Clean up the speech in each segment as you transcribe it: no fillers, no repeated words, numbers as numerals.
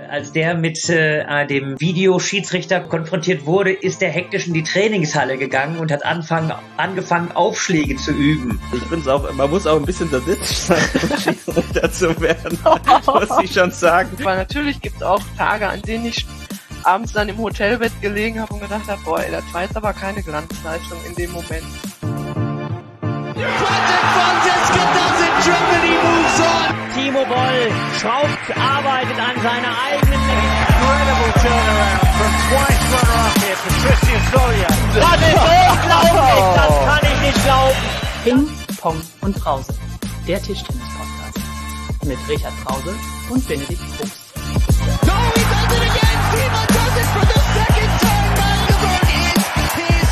Als der mit dem Videoschiedsrichter konfrontiert wurde, ist er hektisch in die Trainingshalle gegangen und hat angefangen, Aufschläge zu üben. Ich finde es auch, man muss auch ein bisschen sadistisch sein, um Schiedsrichter zu werden, muss ich schon sagen. Weil natürlich gibt es auch Tage, an denen ich abends dann im Hotelbett gelegen habe und gedacht habe, boah, ey, das war jetzt aber keine Glanzleistung in dem Moment. Timo Boll schraubt, arbeitet an seiner eigenen Incredible turnaround from twice runner-up here, Patricia Soria. Das ist unglaublich, das kann ich nicht glauben. Ping, Pong und Brause, der Tischtennis-Podcast mit Richard Brause und Benedikt Probst. No, he does it again! Timo does it for the second time! Magdeburg is his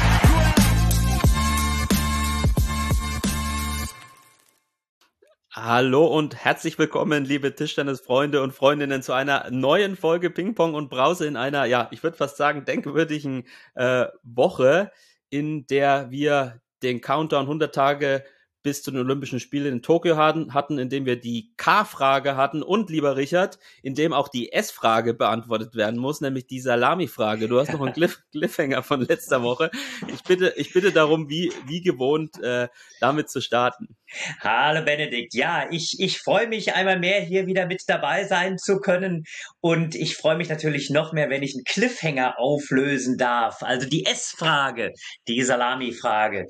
Hallo und herzlich willkommen, liebe Tischtennisfreunde und Freundinnen, zu einer neuen Folge Ping-Pong und Brause in einer, ja, ich würde fast sagen, denkwürdigen Woche, in der wir den Countdown 100 Tage bis zu den Olympischen Spielen in Tokio hatten, indem wir die K-Frage hatten und, lieber Richard, in dem auch die S-Frage beantwortet werden muss, nämlich die Salami-Frage. Du hast noch einen Cliffhanger von letzter Woche. Ich bitte darum, wie gewohnt, damit zu starten. Hallo Benedikt, ja, ich freue mich einmal mehr, hier wieder mit dabei sein zu können, und ich freue mich natürlich noch mehr, wenn ich einen Cliffhanger auflösen darf, also die S-Frage, die Salami-Frage.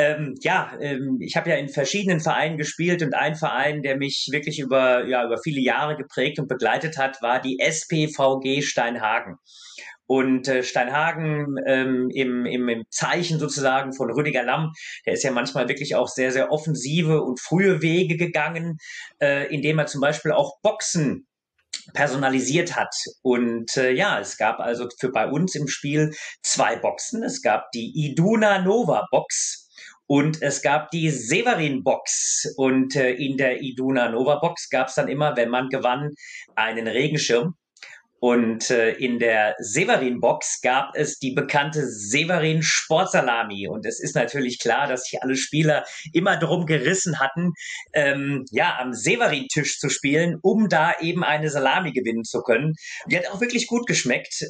Ich habe ja in verschiedenen Vereinen gespielt, und ein Verein, der mich wirklich über viele Jahre geprägt und begleitet hat, war die SPVG Steinhagen. Und Steinhagen im Zeichen sozusagen von Rüdiger Lamm, der ist ja manchmal wirklich auch sehr, sehr offensive und frühe Wege gegangen, indem er zum Beispiel auch Boxen personalisiert hat. Und es gab also bei uns im Spiel 2 Boxen. Es gab die Iduna Nova Box und es gab die Severin Box. Und in der Iduna Nova Box gab es dann immer, wenn man gewann, einen Regenschirm. Und in der Severin-Box gab es die bekannte Severin Sportsalami. Und es ist natürlich klar, dass sich alle Spieler immer drum gerissen hatten, am Severin-Tisch zu spielen, um da eben eine Salami gewinnen zu können. Die hat auch wirklich gut geschmeckt.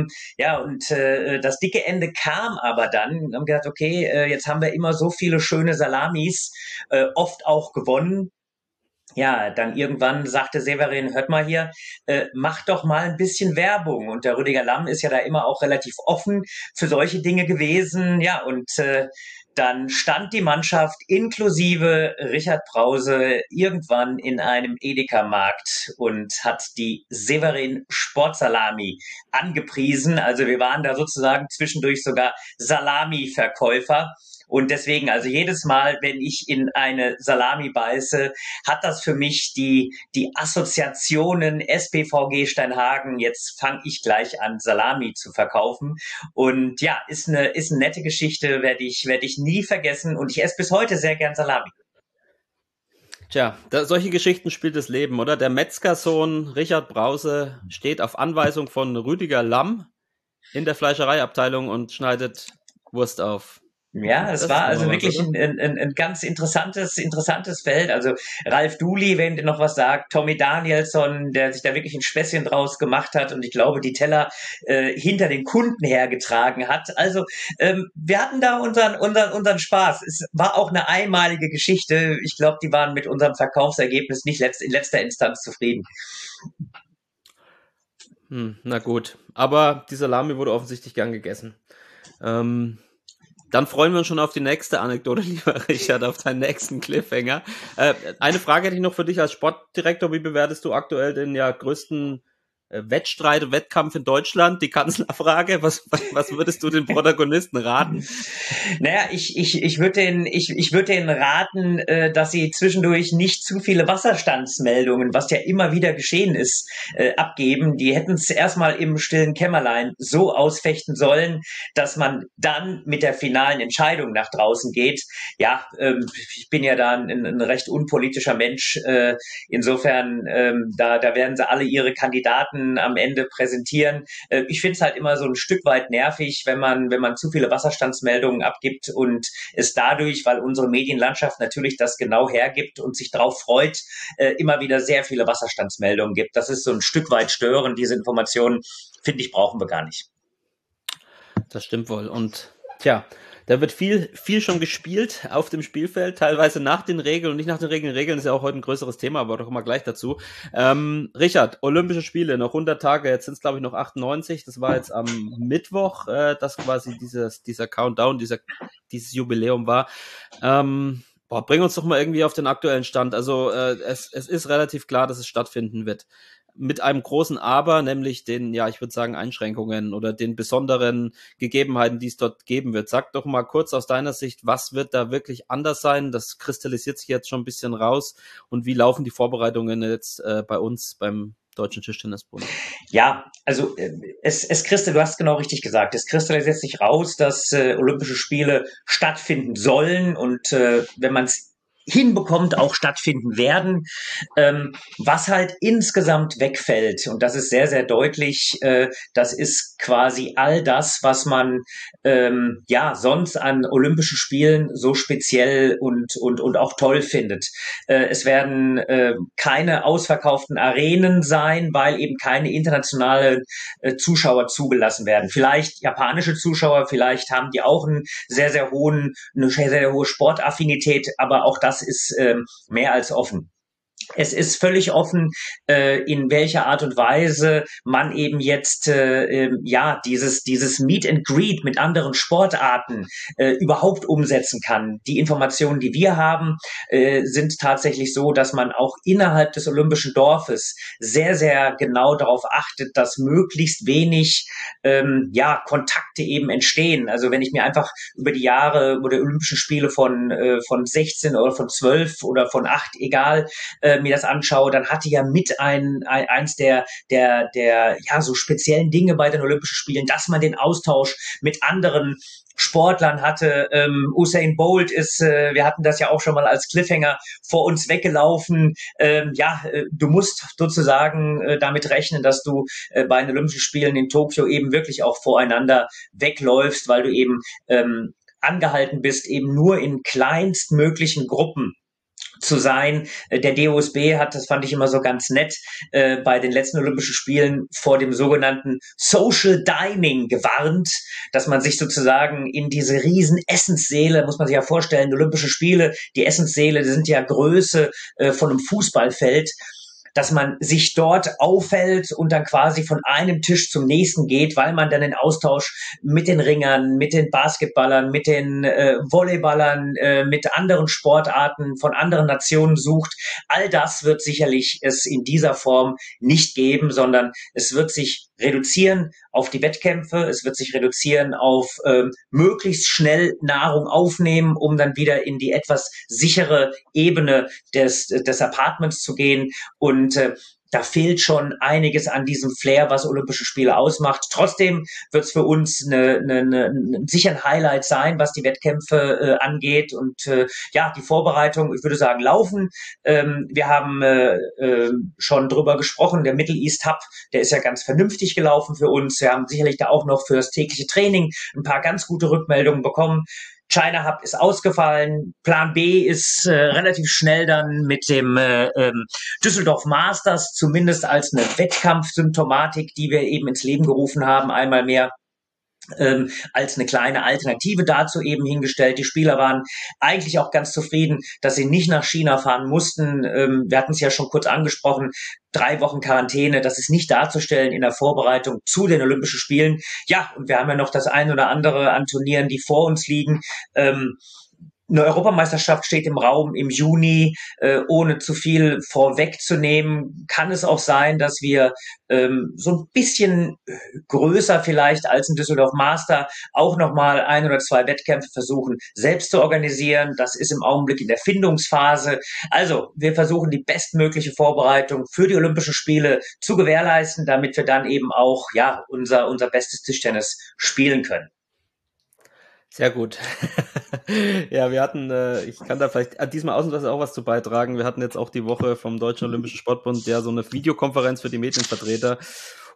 Das dicke Ende kam aber dann. Wir haben gedacht, okay, jetzt haben wir immer so viele schöne Salamis, oft auch gewonnen. Ja, dann irgendwann sagte Severin, hört mal hier, mach doch mal ein bisschen Werbung. Und der Rüdiger Lamm ist ja da immer auch relativ offen für solche Dinge gewesen. Ja, und dann stand die Mannschaft inklusive Richard Brause irgendwann in einem Edeka-Markt und hat die Severin Sportsalami angepriesen. Also wir waren da sozusagen zwischendurch sogar Salami-Verkäufer. Und deswegen, also jedes Mal, wenn ich in eine Salami beiße, hat das für mich die Assoziationen SPVG Steinhagen. Jetzt fange ich gleich an, Salami zu verkaufen. Und ja, ist eine nette Geschichte, werde ich nie vergessen. Und ich esse bis heute sehr gern Salami. Tja, solche Geschichten spielt das Leben, oder? Der Metzgersohn Richard Brause steht auf Anweisung von Rüdiger Lamm in der Fleischereiabteilung und schneidet Wurst auf. Ja, es war also wirklich ein ganz interessantes Feld. Also Ralf Duli, wenn dir noch was sagt, Tommy Danielsson, der sich da wirklich ein Späßchen draus gemacht hat und ich glaube, die Teller hinter den Kunden hergetragen hat. Also wir hatten da unseren Spaß. Es war auch eine einmalige Geschichte. Ich glaube, die waren mit unserem Verkaufsergebnis nicht in letzter Instanz zufrieden. Na gut, aber die Salami wurde offensichtlich gern gegessen. Dann freuen wir uns schon auf die nächste Anekdote, lieber Richard, auf deinen nächsten Cliffhanger. Eine Frage hätte ich noch für dich als Sportdirektor. Wie bewertest du aktuell den größten Wettstreit und Wettkampf in Deutschland, die Kanzlerfrage? Was würdest du den Protagonisten raten? Naja, ich würde denen raten, dass sie zwischendurch nicht zu viele Wasserstandsmeldungen, was ja immer wieder geschehen ist, abgeben. Die hätten es erstmal im stillen Kämmerlein so ausfechten sollen, dass man dann mit der finalen Entscheidung nach draußen geht. Ja, ich bin ja da ein recht unpolitischer Mensch. Insofern, da werden sie alle ihre Kandidaten dann am Ende präsentieren. Ich finde es halt immer so ein Stück weit nervig, wenn man zu viele Wasserstandsmeldungen abgibt und es dadurch, weil unsere Medienlandschaft natürlich das genau hergibt und sich darauf freut, immer wieder sehr viele Wasserstandsmeldungen gibt. Das ist so ein Stück weit störend. Diese Informationen, finde ich, brauchen wir gar nicht. Das stimmt wohl. Und tja, da wird viel schon gespielt auf dem Spielfeld, teilweise nach den Regeln und nicht nach den Regeln. Regeln ist ja auch heute ein größeres Thema, aber da kommen wir gleich dazu. Richard, Olympische Spiele, noch 100 Tage, jetzt sind es glaube ich noch 98, das war jetzt am Mittwoch, dass quasi dieser Countdown, dieses Jubiläum war. Bring uns doch mal irgendwie auf den aktuellen Stand. Also es ist relativ klar, dass es stattfinden wird. Mit einem großen Aber, nämlich den, ja, ich würde sagen, Einschränkungen oder den besonderen Gegebenheiten, die es dort geben wird. Sag doch mal kurz aus deiner Sicht, was wird da wirklich anders sein? Das kristallisiert sich jetzt schon ein bisschen raus. Und wie laufen die Vorbereitungen jetzt bei uns beim Deutschen Tischtennisbund? Ja, also du hast genau richtig gesagt, es kristallisiert sich raus, dass Olympische Spiele stattfinden sollen und wenn man es hinbekommt, auch stattfinden werden. Was halt insgesamt wegfällt, und das ist sehr, sehr deutlich, das ist quasi all das, was man sonst an Olympischen Spielen so speziell und auch toll findet. Es werden keine ausverkauften Arenen sein, weil eben keine internationale Zuschauer zugelassen werden. Vielleicht japanische Zuschauer, vielleicht haben die auch eine sehr, sehr hohe Sportaffinität, aber auch das ist mehr als offen. Es ist völlig offen, in welcher Art und Weise man eben jetzt dieses Meet and Greet mit anderen Sportarten überhaupt umsetzen kann. Die Informationen, die wir haben, sind tatsächlich so, dass man auch innerhalb des Olympischen Dorfes sehr, sehr genau darauf achtet, dass möglichst wenig Kontakte eben entstehen. Also wenn ich mir einfach über die Jahre oder Olympischen Spiele von 16 oder von 12 oder von 8, egal, mir das anschaue, dann hatte ja mit eins der so speziellen Dinge bei den Olympischen Spielen, dass man den Austausch mit anderen Sportlern hatte. Usain Bolt ist, wir hatten das ja auch schon mal als Cliffhanger, vor uns weggelaufen. Du musst sozusagen damit rechnen, dass du bei den Olympischen Spielen in Tokio eben wirklich auch voreinander wegläufst, weil du eben angehalten bist, eben nur in kleinstmöglichen Gruppen zu sein. Der DOSB hat, das fand ich immer so ganz nett, bei den letzten Olympischen Spielen vor dem sogenannten Social Dining gewarnt, dass man sich sozusagen in diese riesen Essenssäle, muss man sich ja vorstellen, Olympische Spiele, die Essenssäle, die sind ja Größe von einem Fußballfeld, dass man sich dort aufhält und dann quasi von einem Tisch zum nächsten geht, weil man dann den Austausch mit den Ringern, mit den Basketballern, mit den Volleyballern, mit anderen Sportarten von anderen Nationen sucht. All das wird sicherlich es in dieser Form nicht geben, sondern es wird sich reduzieren auf die Wettkämpfe, es wird sich reduzieren auf möglichst schnell Nahrung aufnehmen, um dann wieder in die etwas sichere Ebene des Apartments zu gehen. Und da fehlt schon einiges an diesem Flair, was Olympische Spiele ausmacht. Trotzdem wird es für uns sicher ein Highlight sein, was die Wettkämpfe angeht. Und die Vorbereitung, ich würde sagen, laufen. Wir haben schon drüber gesprochen, der Middle East Hub, der ist ja ganz vernünftig gelaufen für uns. Wir haben sicherlich da auch noch für das tägliche Training ein paar ganz gute Rückmeldungen bekommen. China Hub ist ausgefallen. Plan B ist relativ schnell dann mit dem Düsseldorf Masters, zumindest als eine Wettkampfsymptomatik, die wir eben ins Leben gerufen haben, einmal mehr als eine kleine Alternative dazu eben hingestellt. Die Spieler waren eigentlich auch ganz zufrieden, dass sie nicht nach China fahren mussten. Wir hatten es ja schon kurz angesprochen, 3 Wochen Quarantäne, das ist nicht darzustellen in der Vorbereitung zu den Olympischen Spielen. Ja, und wir haben ja noch das ein oder andere an Turnieren, die vor uns liegen. Eine Europameisterschaft steht im Raum im Juni. Ohne zu viel vorwegzunehmen, kann es auch sein, dass wir so ein bisschen größer vielleicht als ein Düsseldorf Master auch nochmal 1 oder 2 Wettkämpfe versuchen, selbst zu organisieren. Das ist im Augenblick in der Findungsphase. Also wir versuchen die bestmögliche Vorbereitung für die Olympischen Spiele zu gewährleisten, damit wir dann eben auch unser bestes Tischtennis spielen können. Sehr gut. Ja, wir hatten, ich kann da vielleicht diesmal ausnahmsweise auch was zu beitragen. Wir hatten jetzt auch die Woche vom Deutschen Olympischen Sportbund so eine Videokonferenz für die Medienvertreter.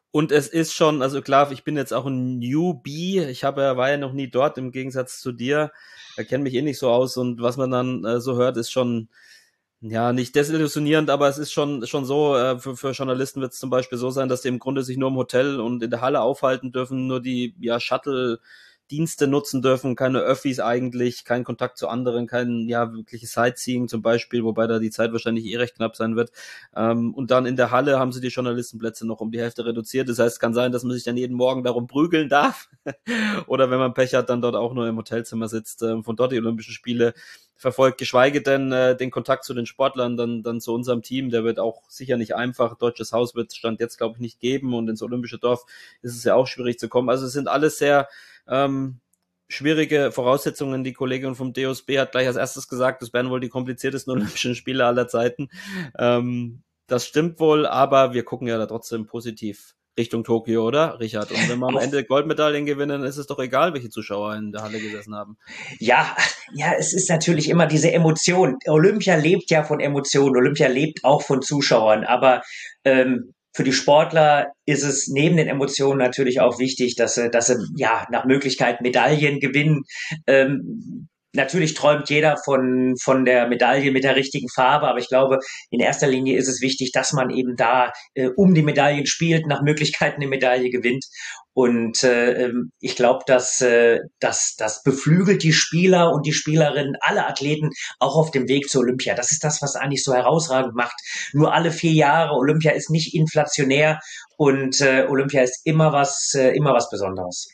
Und es ist schon, also klar, ich bin jetzt auch ein Newbie. War ja noch nie dort, im Gegensatz zu dir. Ich kenne mich eh nicht so aus. Und was man dann so hört, ist schon, ja, nicht desillusionierend, aber es ist schon so, für Journalisten wird es zum Beispiel so sein, dass die im Grunde sich nur im Hotel und in der Halle aufhalten dürfen, nur die Shuttle-Dienste nutzen dürfen, keine Öffis eigentlich, kein Kontakt zu anderen, kein wirkliches Sightseeing zum Beispiel, wobei da die Zeit wahrscheinlich recht knapp sein wird. Und dann in der Halle haben sie die Journalistenplätze noch um die Hälfte reduziert. Das heißt, es kann sein, dass man sich dann jeden Morgen darum prügeln darf oder wenn man Pech hat, dann dort auch nur im Hotelzimmer sitzt, von dort die Olympischen Spiele verfolgt, geschweige denn den Kontakt zu den Sportlern, dann zu unserem Team, der wird auch sicher nicht einfach. Deutsches Haus wird es Stand jetzt, glaube ich, nicht geben und ins Olympische Dorf ist es ja auch schwierig zu kommen. Also es sind alles sehr schwierige Voraussetzungen. Die Kollegin vom DOSB hat gleich als erstes gesagt, das werden wohl die kompliziertesten Olympischen Spiele aller Zeiten. Das stimmt wohl, aber wir gucken ja da trotzdem positiv Richtung Tokio, oder, Richard? Und wenn wir am Ende Goldmedaillen gewinnen, ist es doch egal, welche Zuschauer in der Halle gesessen haben. Ja, es ist natürlich immer diese Emotion. Olympia lebt ja von Emotionen. Olympia lebt auch von Zuschauern. Aber für die Sportler ist es neben den Emotionen natürlich auch wichtig, dass sie nach Möglichkeit Medaillen gewinnen. Natürlich träumt jeder von der Medaille mit der richtigen Farbe, aber ich glaube, in erster Linie ist es wichtig, dass man eben da um die Medaillen spielt, nach Möglichkeiten eine Medaille gewinnt. Und ich glaube, dass das beflügelt die Spieler und die Spielerinnen, alle Athleten auch auf dem Weg zur Olympia. Das ist das, was eigentlich so herausragend macht. Nur alle 4 Jahre. Olympia ist nicht inflationär und Olympia ist immer was Besonderes.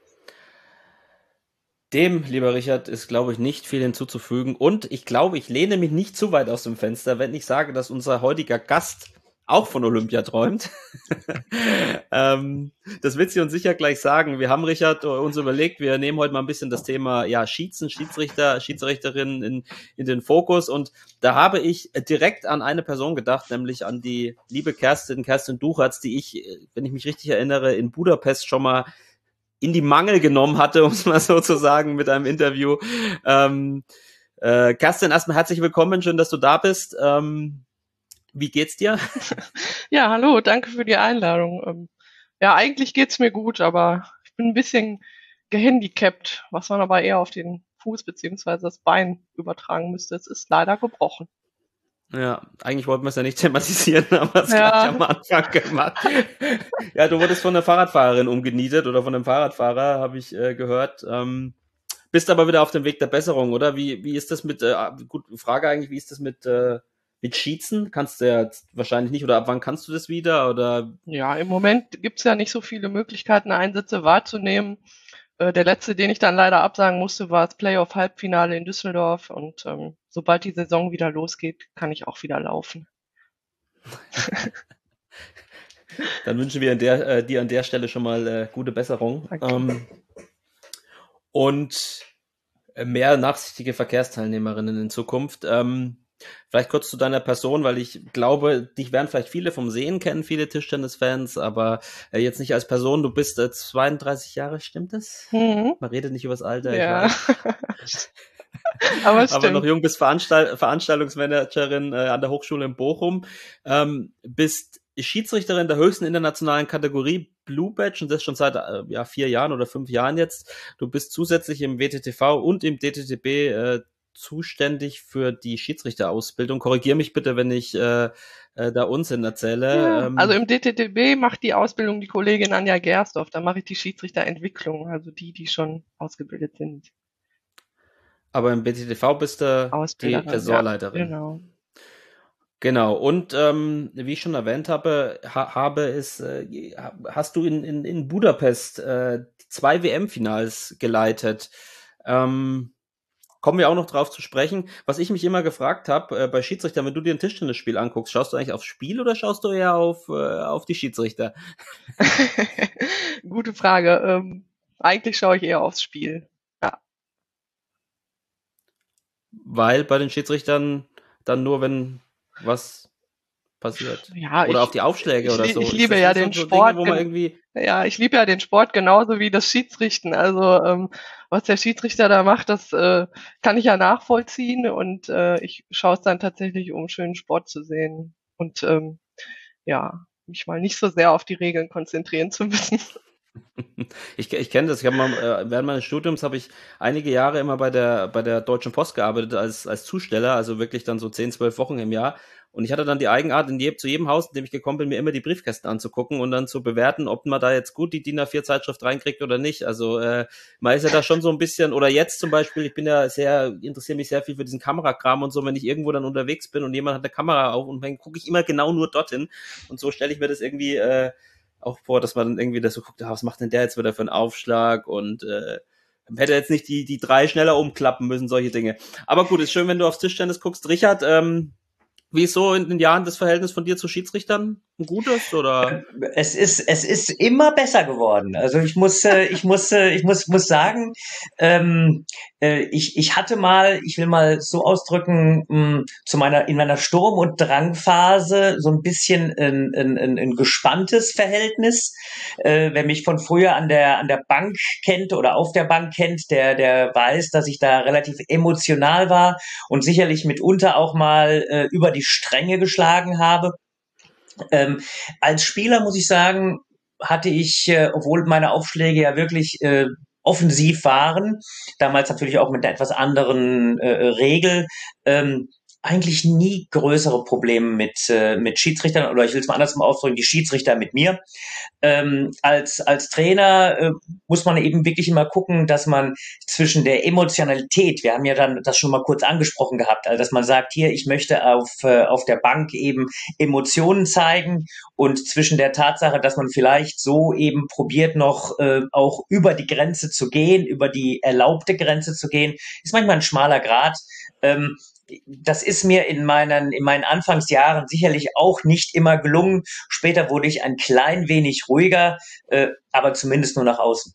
Dem, lieber Richard, ist, glaube ich, nicht viel hinzuzufügen. Und ich glaube, ich lehne mich nicht zu weit aus dem Fenster, wenn ich sage, dass unser heutiger Gast auch von Olympia träumt. Das wird sie uns sicher gleich sagen. Wir haben, Richard, uns überlegt, wir nehmen heute mal ein bisschen das Thema Schiedsrichter, Schiedsrichterinnen in den Fokus. Und da habe ich direkt an eine Person gedacht, nämlich an die liebe Kerstin Duchertz, die ich, wenn ich mich richtig erinnere, in Budapest schon mal in die Mangel genommen hatte, um es mal so zu sagen, mit einem Interview. Kerstin, erstmal herzlich willkommen, schön, dass du da bist. Wie geht's dir? Ja, hallo, danke für die Einladung. Eigentlich geht's mir gut, aber ich bin ein bisschen gehandicapt, was man aber eher auf den Fuß beziehungsweise das Bein übertragen müsste. Es ist leider gebrochen. Ja, eigentlich wollten wir es ja nicht thematisieren, aber es gleich am Anfang gemacht. Ja, du wurdest von einer Fahrradfahrerin umgenietet oder von einem Fahrradfahrer, habe ich gehört. Bist aber wieder auf dem Weg der Besserung, oder? Wie ist das mit, Frage eigentlich, wie ist das mit Schießen? Kannst du ja wahrscheinlich nicht, oder ab wann kannst du das wieder? Oder? Ja, im Moment gibt's ja nicht so viele Möglichkeiten, Einsätze wahrzunehmen. Der letzte, den ich dann leider absagen musste, war das Playoff-Halbfinale in Düsseldorf und sobald die Saison wieder losgeht, kann ich auch wieder laufen. Dann wünschen wir dir an der Stelle schon mal gute Besserung. Und mehr nachsichtige Verkehrsteilnehmerinnen in Zukunft. Vielleicht kurz zu deiner Person, weil ich glaube, dich werden vielleicht viele vom Sehen kennen, viele Tischtennis-Fans, aber jetzt nicht als Person. Du bist 32 Jahre, stimmt das? Mhm. Man redet nicht über das Alter. Ja. Aber noch jung, bist Veranstaltungsmanagerin an der Hochschule in Bochum, bist Schiedsrichterin der höchsten internationalen Kategorie Blue Badge und das schon seit 4 Jahren oder 5 Jahren jetzt. Du bist zusätzlich im WTTV und im DTTB zuständig für die Schiedsrichterausbildung. Korrigier mich bitte, wenn ich da Unsinn erzähle. Ja, also im DTTB macht die Ausbildung die Kollegin Anja Gersdorf. Da mache ich die Schiedsrichterentwicklung, also die schon ausgebildet sind. Aber im BTTV bist du die Ressortleiterin. Ja, Genau. Und wie ich schon erwähnt habe, hast du in Budapest 2 WM-Finals geleitet. Kommen wir auch noch drauf zu sprechen. Was ich mich immer gefragt habe, bei Schiedsrichtern, wenn du dir ein Tischtennisspiel anguckst, schaust du eigentlich aufs Spiel oder schaust du eher auf die Schiedsrichter? Gute Frage. Eigentlich schaue ich eher aufs Spiel. Ja. Weil bei den Schiedsrichtern dann nur, wenn was passiert. Ja, oder auf die Aufschläge oder so. Ich liebe ja den Sport. Dinge, wo man irgendwie ich liebe ja den Sport genauso wie das Schiedsrichten. Also was der Schiedsrichter da macht, das kann ich ja nachvollziehen und ich schaue es dann tatsächlich, um schönen Sport zu sehen. Und mich mal nicht so sehr auf die Regeln konzentrieren zu müssen. Ich kenne das. Ich habe mal während meines Studiums habe ich einige Jahre immer bei der Deutschen Post gearbeitet als Zusteller, also wirklich dann so 10, 12 Wochen im Jahr. Und ich hatte dann die Eigenart, zu jedem Haus, in dem ich gekommen bin, mir immer die Briefkästen anzugucken und dann zu bewerten, ob man da jetzt gut die DIN A4-Zeitschrift reinkriegt oder nicht. Also man ist ja da schon so ein bisschen, oder jetzt zum Beispiel, ich interessiere mich sehr viel für diesen Kamerakram und so, wenn ich irgendwo dann unterwegs bin und jemand hat eine Kamera auf und dann gucke ich immer genau nur dorthin. Und so stelle ich mir das irgendwie auch vor, dass man dann irgendwie das so guckt, was macht denn der jetzt wieder für einen Aufschlag und hätte jetzt nicht die 3 schneller umklappen müssen, solche Dinge. Aber gut, ist schön, wenn du aufs Tischtennis guckst. Richard, wie ist so in den Jahren das Verhältnis von dir zu Schiedsrichtern? Ein gutes oder? Es ist immer besser geworden. Also ich muss sagen, ich hatte mal, ich will mal so ausdrücken, in meiner Sturm- und Drangphase so ein bisschen ein gespanntes Verhältnis. Wer mich von früher an der Bank kennt oder auf der Bank kennt, der weiß, dass ich da relativ emotional war und sicherlich mitunter auch mal über die Stränge geschlagen habe. Als Spieler muss ich sagen, hatte ich, obwohl meine Aufschläge ja wirklich offensiv waren, damals natürlich auch mit einer etwas anderen Regel, eigentlich nie größere Probleme mit Schiedsrichtern, oder ich will es mal andersrum ausdrücken, die Schiedsrichter mit mir. Als Trainer muss man eben wirklich immer gucken, dass man zwischen der Emotionalität, wir haben ja dann das schon mal kurz angesprochen gehabt, also dass man sagt, hier, ich möchte auf der Bank eben Emotionen zeigen, und zwischen der Tatsache, dass man vielleicht so eben probiert noch auch über die Grenze zu gehen, über die erlaubte Grenze zu gehen, ist manchmal ein schmaler Grat. Das ist mir in meinen Anfangsjahren sicherlich auch nicht immer gelungen. Später wurde ich ein klein wenig ruhiger, aber zumindest nur nach außen.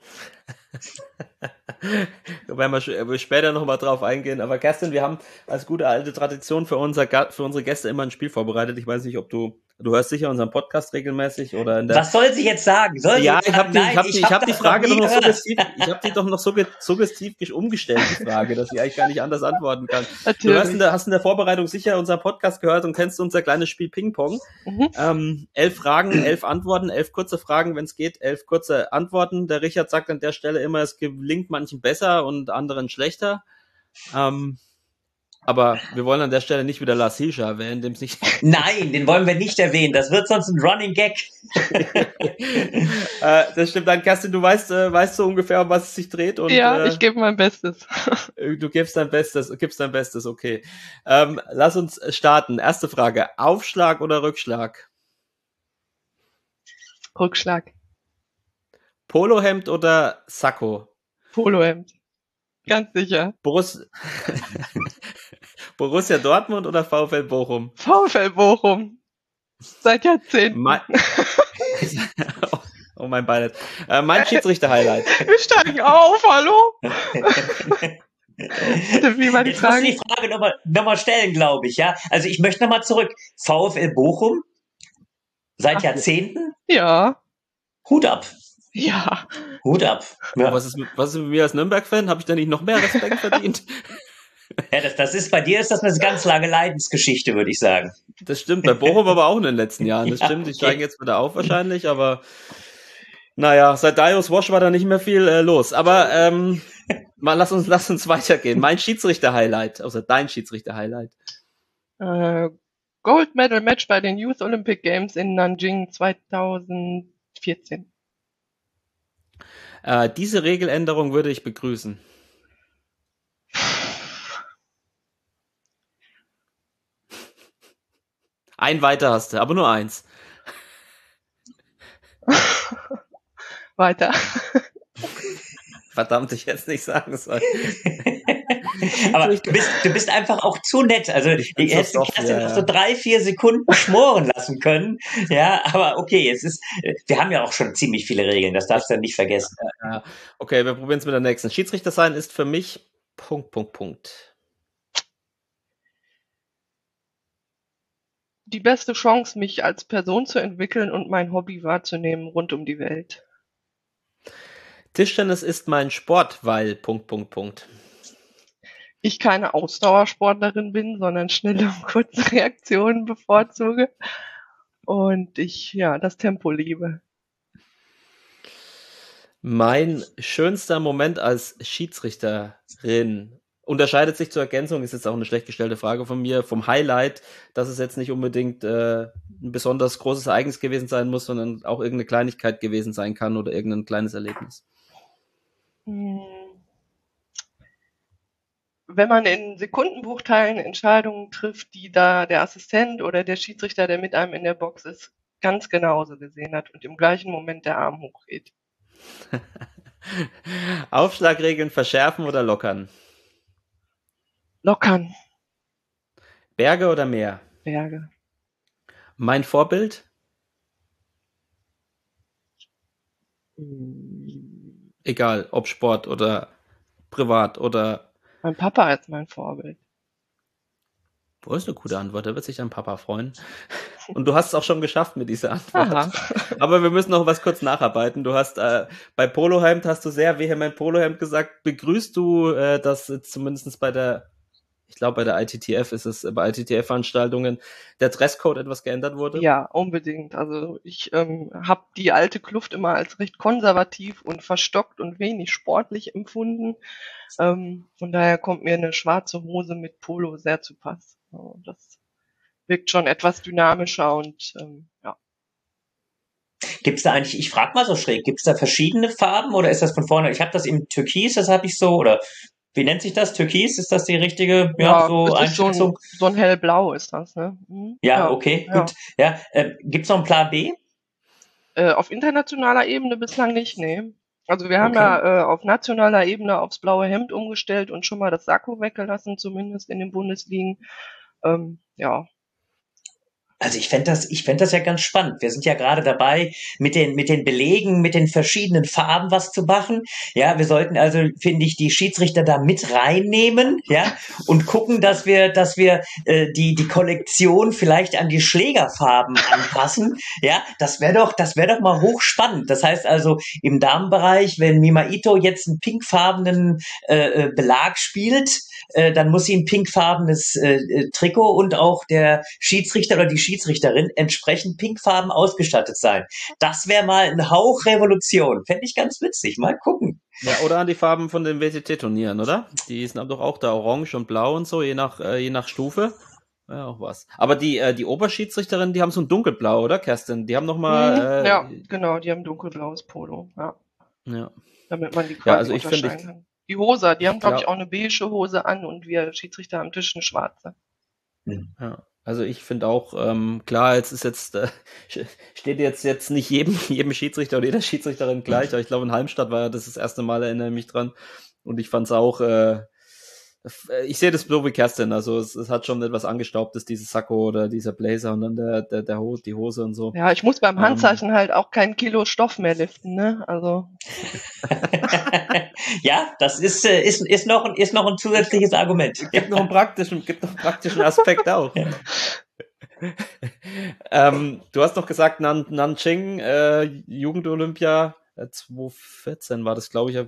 Da werden wir später nochmal drauf eingehen. Aber Kerstin, wir haben als gute alte Tradition für unsere Gäste immer ein Spiel vorbereitet. Ich weiß nicht, ob du hörst sicher unseren Podcast regelmäßig oder in der. Was soll sie jetzt sagen? Ich habe die Frage doch noch suggestiv, ich habe die doch noch suggestiv umgestellt, die Frage, dass ich eigentlich gar nicht anders antworten kann. Natürlich. Du hast in der Vorbereitung sicher unseren Podcast gehört und kennst unser kleines Spiel Ping-Pong. 11 Fragen, 11 Antworten, 11 kurze Fragen, wenn es geht, 11 kurze Antworten. Der Richard sagt an der Stelle immer, es gelingt manchen besser und anderen schlechter. Aber wir wollen an der Stelle nicht wieder Lars Hielscher erwähnen, dem es nicht. Nein, den wollen wir nicht erwähnen. Das wird sonst ein Running Gag. Das stimmt. Dann, Kerstin, du weißt so ungefähr, um was es sich dreht. Und, ja, ich gebe mein Bestes. Du gibst dein Bestes, okay. Lass uns starten. Erste Frage. Aufschlag oder Rückschlag? Rückschlag. Polohemd oder Sakko? Polohemd. Ganz sicher. Borussia Dortmund oder VfL Bochum? VfL Bochum. Seit Jahrzehnten. Oh, mein Beileid. Mein Schiedsrichter-Highlight. Wir steigen auf, hallo? Wie war die Jetzt Frage? musst du die Frage noch mal stellen, glaube ich, ja? Also ich möchte nochmal zurück. VfL Bochum? Seit Jahrzehnten? Ja. Hut ab. Ja. Hut ab. Ja. Was ist mit mir als Nürnberg-Fan? Habe ich da nicht noch mehr Respekt verdient? Ja, bei dir ist das eine ganz lange Leidensgeschichte, würde ich sagen. Das stimmt, bei Bochum aber auch in den letzten Jahren. Das Ja, stimmt, die okay. steigen jetzt wieder auf wahrscheinlich, aber naja, seit Darius Wosch war da nicht mehr viel los. Aber lass uns weitergehen. Mein Schiedsrichter-Highlight, also dein Schiedsrichter-Highlight. Gold Medal Match bei den Youth Olympic Games in Nanjing 2014. Diese Regeländerung würde ich begrüßen. Ein weiter hast du, aber nur eins. Weiter. Verdammt, ich hätte es nicht sagen sollen. Aber du bist einfach auch zu nett. Also Ich bin die hättest so du soft, Kerstin ja. noch so 3-4 Sekunden schmoren lassen können. Ja, aber okay, wir haben ja auch schon ziemlich viele Regeln, das darfst du ja nicht vergessen. Ja. Okay, wir probieren es mit der nächsten. Schiedsrichter sein ist für mich ... Die beste Chance, mich als Person zu entwickeln und mein Hobby wahrzunehmen rund um die Welt. Tischtennis ist mein Sport, weil ... Ich keine Ausdauersportlerin bin, sondern schnelle und kurze Reaktionen bevorzuge. und ich das Tempo liebe. Mein schönster Moment als Schiedsrichterin unterscheidet sich zur Ergänzung, ist jetzt auch eine schlecht gestellte Frage von mir, vom Highlight, dass es jetzt nicht unbedingt ein besonders großes Ereignis gewesen sein muss, sondern auch irgendeine Kleinigkeit gewesen sein kann oder irgendein kleines Erlebnis. Wenn man in Sekundenbruchteilen Entscheidungen trifft, die da der Assistent oder der Schiedsrichter, der mit einem in der Box ist, ganz genauso gesehen hat und im gleichen Moment der Arm hochgeht. Aufschlagregeln verschärfen oder lockern? Lockern. Berge oder Meer? Berge. Mein Vorbild? Egal, ob Sport oder privat oder... Mein Papa ist mein Vorbild. Wo ist eine gute Antwort? Da wird sich dein Papa freuen. Und du hast es auch schon geschafft mit dieser Antwort. Aha. Aber wir müssen noch was kurz nacharbeiten. Du hast bei Polohemd hast du sehr vehement Polohemd gesagt. Begrüßt du, dass jetzt zumindest bei der ITTF ist es, bei ITTF-Veranstaltungen der Dresscode etwas geändert wurde? Ja, unbedingt. Also ich habe die alte Kluft immer als recht konservativ und verstockt und wenig sportlich empfunden. Von daher kommt mir eine schwarze Hose mit Polo sehr zu Pass. Das wirkt schon etwas dynamischer und ja. Gibt's da eigentlich, ich frage mal so schräg, gibt's da verschiedene Farben oder ist das von vorne? Ich habe das im Türkis, das habe ich so, oder wie nennt sich das? Türkis? Ist das die richtige so es ist Einschätzung? so ein hellblau ist das, ne? Ja, okay, gut. Ja, gibt's noch einen Plan B? Auf internationaler Ebene bislang nicht, nee. Also wir haben Okay. auf nationaler Ebene aufs blaue Hemd umgestellt und schon mal das Sakko weggelassen, zumindest in den Bundesligen. Ja. Also ich fänd das ja ganz spannend. Wir sind ja gerade dabei, mit den Belegen, mit den verschiedenen Farben was zu machen. Ja, wir sollten also, finde ich, die Schiedsrichter da mit reinnehmen, ja, und gucken, dass wir die Kollektion vielleicht an die Schlägerfarben anpassen. Ja, das wäre doch mal hochspannend. Das heißt also, im Damenbereich, wenn Mima Ito jetzt einen pinkfarbenen Belag spielt, dann muss sie ein pinkfarbenes Trikot und auch der Schiedsrichter oder die Schiedsrichterin entsprechend pinkfarben ausgestattet sein. Das wäre mal ein Hauch Revolution. Fände ich ganz witzig. Mal gucken. Ja, oder an die Farben von den WTT-Turnieren, oder? Die sind doch auch da orange und blau und so, je nach Stufe. Ja, auch was. Aber die Oberschiedsrichterinnen, die haben so ein dunkelblau, oder, Kerstin? Die haben nochmal... ja, genau, die haben dunkelblaues Polo, Ja. Damit man die quasi unterscheiden kann. Die Hose, die haben, glaube ich, auch eine beige Hose an und wir Schiedsrichter am Tisch eine schwarze. Ja, also ich finde auch, klar, steht jetzt nicht jedem Schiedsrichter oder jeder Schiedsrichterin gleich, aber ich glaube in Halmstad war ja das erste Mal, erinnere ich mich dran. Und ich fand es auch, ich sehe das so wie Kerstin, also es hat schon etwas Angestaubtes, dieses Sakko oder dieser Blazer und dann die Hose und so. Ja, ich muss beim Handzeichen halt auch kein Kilo Stoff mehr liften, ne? Also. Ja, das ist noch ein zusätzliches Argument. Gibt noch einen praktischen Aspekt auch. Ja. Du hast doch gesagt, Nanjing, Jugendolympia 2014 war das, glaube ich.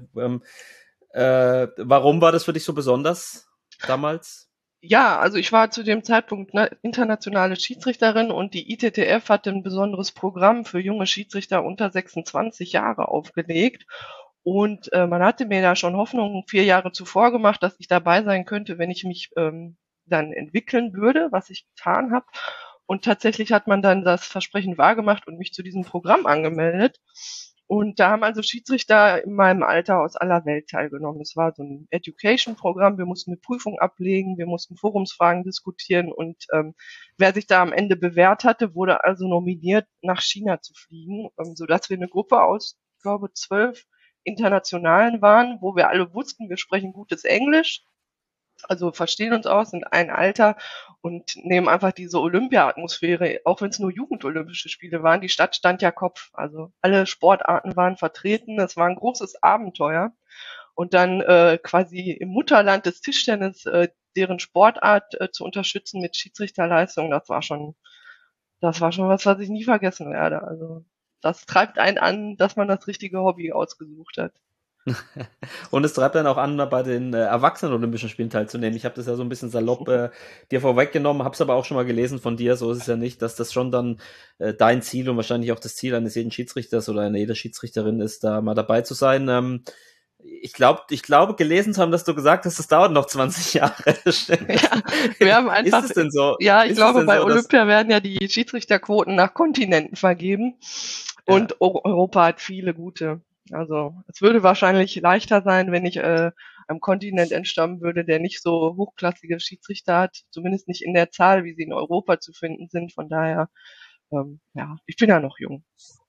Warum war das für dich so besonders damals? Ja, also ich war zu dem Zeitpunkt internationale Schiedsrichterin und die ITTF hatte ein besonderes Programm für junge Schiedsrichter unter 26 Jahre aufgelegt. Und man hatte mir da schon Hoffnung 4 Jahre zuvor gemacht, dass ich dabei sein könnte, wenn ich mich dann entwickeln würde, was ich getan habe. Und tatsächlich hat man dann das Versprechen wahrgemacht und mich zu diesem Programm angemeldet. Und da haben also Schiedsrichter in meinem Alter aus aller Welt teilgenommen. Es war so ein Education-Programm. Wir mussten eine Prüfung ablegen, wir mussten Forumsfragen diskutieren und wer sich da am Ende bewährt hatte, wurde also nominiert, nach China zu fliegen, sodass wir eine Gruppe aus, ich glaube, 12 Internationalen waren, wo wir alle wussten, wir sprechen gutes Englisch, also verstehen uns aus, sind ein Alter und nehmen einfach diese Olympia-Atmosphäre, auch wenn es nur Jugendolympische Spiele waren, die Stadt stand ja Kopf. Also alle Sportarten waren vertreten, es war ein großes Abenteuer. Und dann quasi im Mutterland des Tischtennis deren Sportart zu unterstützen mit Schiedsrichterleistung, das war schon was ich nie vergessen werde. Also das treibt einen an, dass man das richtige Hobby ausgesucht hat. Und es treibt dann auch an, bei den Erwachsenen-Olympischen Spielen teilzunehmen. Ich habe das ja so ein bisschen salopp dir vorweggenommen, habe es aber auch schon mal gelesen von dir, so ist es ja nicht, dass das schon dann dein Ziel und wahrscheinlich auch das Ziel eines jeden Schiedsrichters oder einer jeder Schiedsrichterin ist, da mal dabei zu sein. Ich glaube, gelesen zu haben, dass du gesagt hast, es dauert noch 20 Jahre. Ja, wir haben einfach, ist es denn so? ja, ich Ist es glaube, denn bei so, dass- Olympia werden ja die Schiedsrichterquoten nach Kontinenten vergeben Ja. und Europa hat viele gute. Also es würde wahrscheinlich leichter sein, wenn ich einem Kontinent entstammen würde, der nicht so hochklassige Schiedsrichter hat, zumindest nicht in der Zahl, wie sie in Europa zu finden sind. Von daher, ja, ich bin ja noch jung.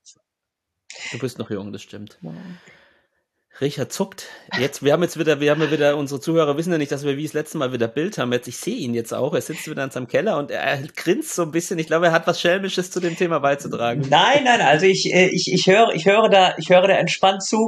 Du bist noch jung, das stimmt. Ja. Richard zuckt. Wir haben ja wieder, unsere Zuhörer wissen ja nicht, dass wir wie das letzte Mal wieder Bild haben. Ich sehe ihn jetzt auch. Er sitzt wieder in seinem Keller und er grinst so ein bisschen. Ich glaube, er hat was Schelmisches zu dem Thema beizutragen. Nein, also ich höre da entspannt zu.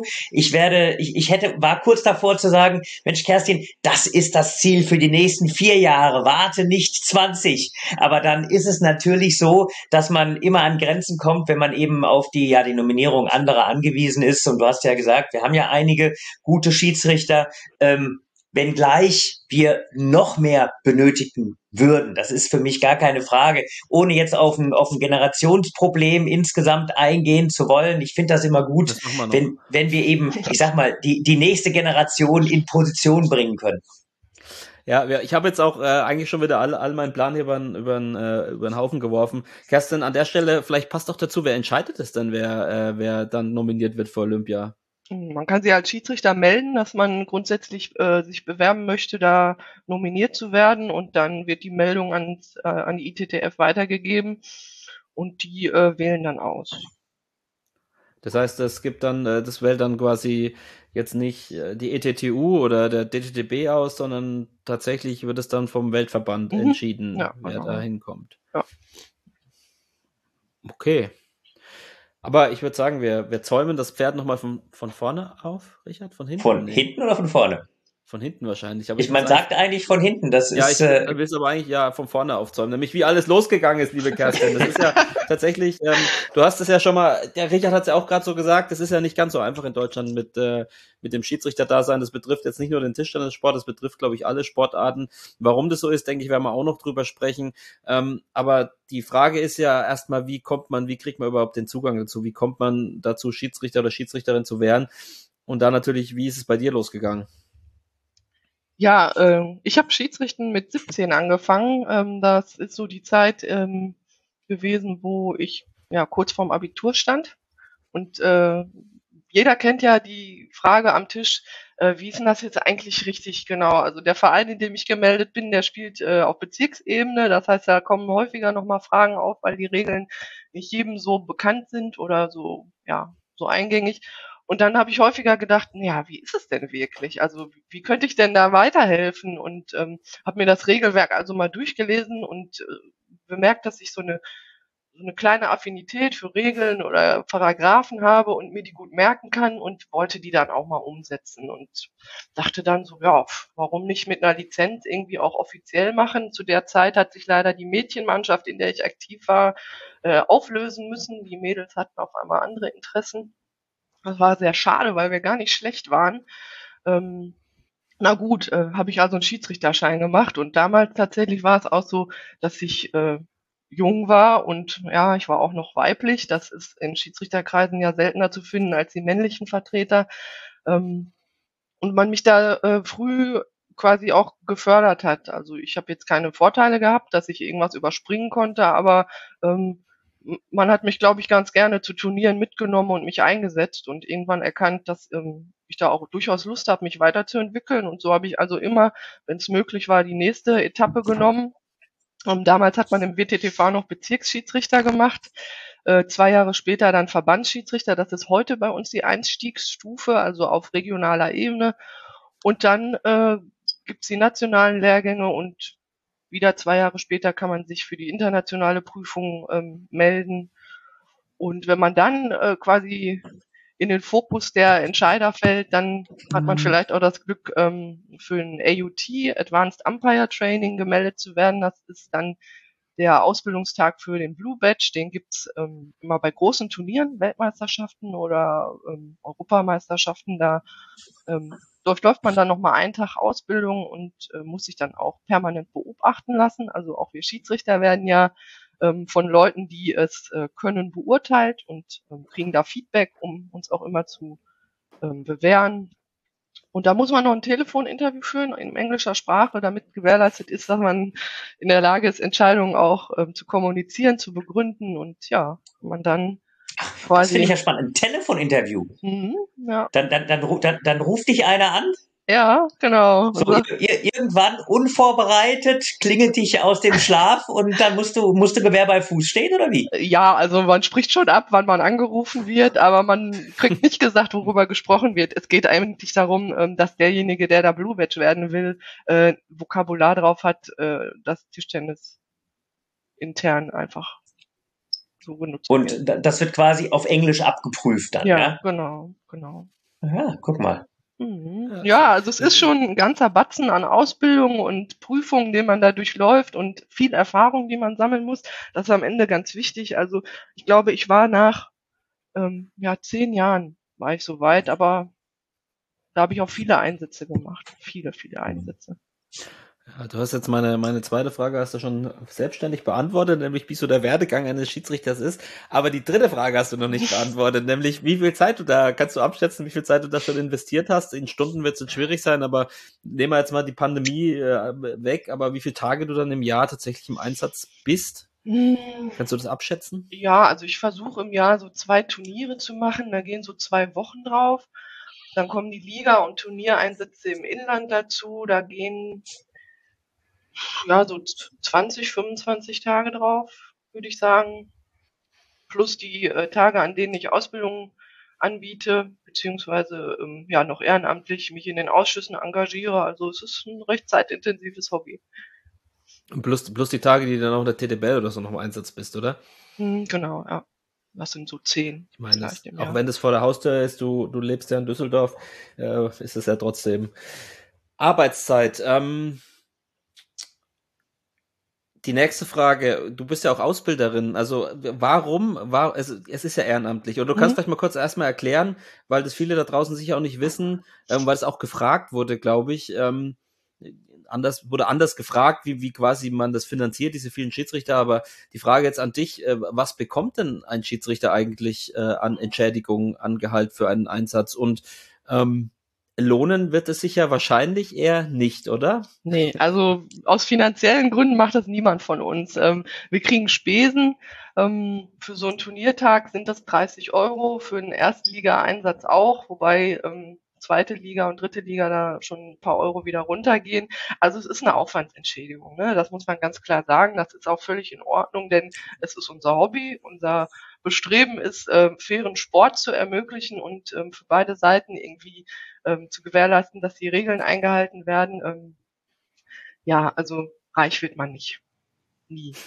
War kurz davor zu sagen, Mensch, Kerstin, das ist das Ziel für die nächsten 4 Jahre. Warte nicht 20. Aber dann ist es natürlich so, dass man immer an Grenzen kommt, wenn man eben auf die Nominierung anderer angewiesen ist. Und du hast ja gesagt, wir haben ja einige gute Schiedsrichter, wenngleich wir noch mehr benötigen würden. Das ist für mich gar keine Frage, ohne jetzt auf ein Generationsproblem insgesamt eingehen zu wollen. Ich finde das immer gut, Das machen wir noch. wenn wir eben, ich sag mal, die nächste Generation in Position bringen können. Ja, ich habe jetzt auch eigentlich schon wieder all meinen Plan hier über den Haufen geworfen. Kerstin, an der Stelle, vielleicht passt doch dazu, wer entscheidet es denn, wer dann nominiert wird für Olympia? Man kann sich als Schiedsrichter melden, dass man grundsätzlich sich bewerben möchte, da nominiert zu werden, und dann wird die Meldung an die ITTF weitergegeben und die wählen dann aus. Das heißt, es gibt dann, das wählt dann quasi jetzt nicht die ETTU oder der DTTB aus, sondern tatsächlich wird es dann vom Weltverband entschieden, Ja, wer genau. da hinkommt. Ja. Okay. Aber ich würde sagen, wir zäumen das Pferd nochmal von vorne auf, Richard? Von hinten? Von Nee, hinten oder von vorne? Von hinten wahrscheinlich. Aber Man sagt eigentlich von hinten. Das ja, ist, ich will es aber eigentlich von vorne aufzäumen, nämlich wie alles losgegangen ist, liebe Kerstin. Das ist ja tatsächlich, du hast es ja schon mal, der Richard hat es ja auch gerade so gesagt, das ist ja nicht ganz so einfach in Deutschland mit dem Schiedsrichter-Dasein. Das betrifft jetzt nicht nur den Tischtennissport, das betrifft, glaube ich, alle Sportarten. Warum das so ist, denke ich, werden wir auch noch drüber sprechen. Aber die Frage ist ja erstmal, wie kriegt man überhaupt den Zugang dazu? Wie kommt man dazu, Schiedsrichter oder Schiedsrichterin zu werden? Und dann natürlich, wie ist es bei dir losgegangen? Ja, ich habe Schiedsrichten mit 17 angefangen. Das ist so die Zeit gewesen, wo ich kurz vorm Abitur stand. Und jeder kennt ja die Frage am Tisch, wie ist denn das jetzt eigentlich richtig genau? Also der Verein, in dem ich gemeldet bin, der spielt auf Bezirksebene. Das heißt, da kommen häufiger nochmal Fragen auf, weil die Regeln nicht jedem so bekannt sind oder so eingängig. Und dann habe ich häufiger gedacht, wie ist es denn wirklich? Also wie könnte ich denn da weiterhelfen? Und habe mir das Regelwerk also mal durchgelesen und bemerkt, dass ich so eine kleine Affinität für Regeln oder Paragraphen habe und mir die gut merken kann, und wollte die dann auch mal umsetzen und dachte dann so, warum nicht mit einer Lizenz irgendwie auch offiziell machen? Zu der Zeit hat sich leider die Mädchenmannschaft, in der ich aktiv war, auflösen müssen. Die Mädels hatten auf einmal andere Interessen. Das war sehr schade, weil wir gar nicht schlecht waren. Na gut, habe ich also einen Schiedsrichterschein gemacht, und damals tatsächlich war es auch so, dass ich jung war und ich war auch noch weiblich. Das ist in Schiedsrichterkreisen ja seltener zu finden als die männlichen Vertreter. Und man mich da früh quasi auch gefördert hat. Also ich habe jetzt keine Vorteile gehabt, dass ich irgendwas überspringen konnte, aber man hat mich, glaube ich, ganz gerne zu Turnieren mitgenommen und mich eingesetzt und irgendwann erkannt, dass ich da auch durchaus Lust habe, mich weiterzuentwickeln. Und so habe ich also immer, wenn es möglich war, die nächste Etappe genommen. Damals hat man im WTTV noch Bezirksschiedsrichter gemacht. 2 Jahre später dann Verbandsschiedsrichter. Das ist heute bei uns die Einstiegsstufe, also auf regionaler Ebene. Und dann gibt's die nationalen Lehrgänge, und wieder 2 Jahre später kann man sich für die internationale Prüfung melden. Und wenn man dann quasi in den Fokus der Entscheider fällt, dann hat man vielleicht auch das Glück, für ein AUT, Advanced Umpire Training, gemeldet zu werden. Das ist dann der Ausbildungstag für den Blue Badge, den gibt's immer bei großen Turnieren, Weltmeisterschaften oder Europameisterschaften. Da läuft man dann nochmal einen Tag Ausbildung und muss sich dann auch permanent beobachten lassen. Also auch wir Schiedsrichter werden ja von Leuten, die es können, beurteilt und kriegen da Feedback, um uns auch immer zu bewähren. Und da muss man noch ein Telefoninterview führen in englischer Sprache, damit gewährleistet ist, dass man in der Lage ist, Entscheidungen auch zu kommunizieren, zu begründen und ja, man dann Das quasi. finde ich ja spannend. Ein Telefoninterview. Ja. Dann ruft dich einer an. Ja, genau. So, irgendwann unvorbereitet klingelt dich aus dem Schlaf und dann musst du Gewehr bei Fuß stehen, oder wie? Ja, also man spricht schon ab, wann man angerufen wird, aber man kriegt nicht gesagt, worüber gesprochen wird. Es geht eigentlich darum, dass derjenige, der da Blue Badge werden will, Vokabular drauf hat, das Tischtennis intern einfach so genutzt wird. Und das wird quasi auf Englisch abgeprüft dann, Ja, ja? genau. Ja, guck mal. Ja, also es ist schon ein ganzer Batzen an Ausbildung und Prüfungen, den man da durchläuft und viel Erfahrung, die man sammeln muss. Das ist am Ende ganz wichtig. Also ich glaube, ich war nach 10 Jahren war ich so weit, aber da habe ich auch viele Einsätze gemacht. Viele Einsätze. Ja, du hast jetzt meine zweite Frage hast du schon selbstständig beantwortet, nämlich wie so der Werdegang eines Schiedsrichters ist. Aber die dritte Frage hast du noch nicht beantwortet, nämlich wie viel Zeit kannst du abschätzen, wie viel Zeit du da schon investiert hast? In Stunden wird es jetzt schwierig sein, aber nehmen wir jetzt mal die Pandemie weg, aber wie viele Tage du dann im Jahr tatsächlich im Einsatz bist? Kannst du das abschätzen? Ja, also ich versuche im Jahr so 2 Turniere zu machen, da gehen so 2 Wochen drauf. Dann kommen die Liga- und Turniereinsätze im Inland dazu, da gehen so 20, 25 Tage drauf, würde ich sagen. Plus die Tage, an denen ich Ausbildung anbiete, beziehungsweise noch ehrenamtlich mich in den Ausschüssen engagiere. Also es ist ein recht zeitintensives Hobby. Und plus die Tage, die dann auch in der TTBL oder so noch im Einsatz bist, oder? Genau, ja. Das sind so 10. Ich meine, auch wenn das vor der Haustür ist, du lebst ja in Düsseldorf, ist es ja trotzdem Arbeitszeit. Die nächste Frage, du bist ja auch Ausbilderin, also es ist ja ehrenamtlich, und du kannst vielleicht mal kurz erstmal erklären, weil das viele da draußen sicher auch nicht wissen, weil es auch gefragt wurde, glaube ich, wurde anders gefragt, wie quasi man das finanziert, diese vielen Schiedsrichter, aber die Frage jetzt an dich, was bekommt denn ein Schiedsrichter eigentlich an Entschädigung, an Gehalt für einen Einsatz, und lohnen wird es sich ja wahrscheinlich eher nicht, oder? Nee, also aus finanziellen Gründen macht das niemand von uns. Wir kriegen Spesen. Für so einen Turniertag sind das 30 €, für einen Erstliga-Einsatz auch, wobei zweite Liga und dritte Liga da schon ein paar Euro wieder runtergehen. Also es ist eine Aufwandsentschädigung, ne? Das muss man ganz klar sagen. Das ist auch völlig in Ordnung, denn es ist unser Hobby. Unser Bestreben ist, fairen Sport zu ermöglichen und für beide Seiten irgendwie zu gewährleisten, dass die Regeln eingehalten werden. Also reich wird man nicht. Nie.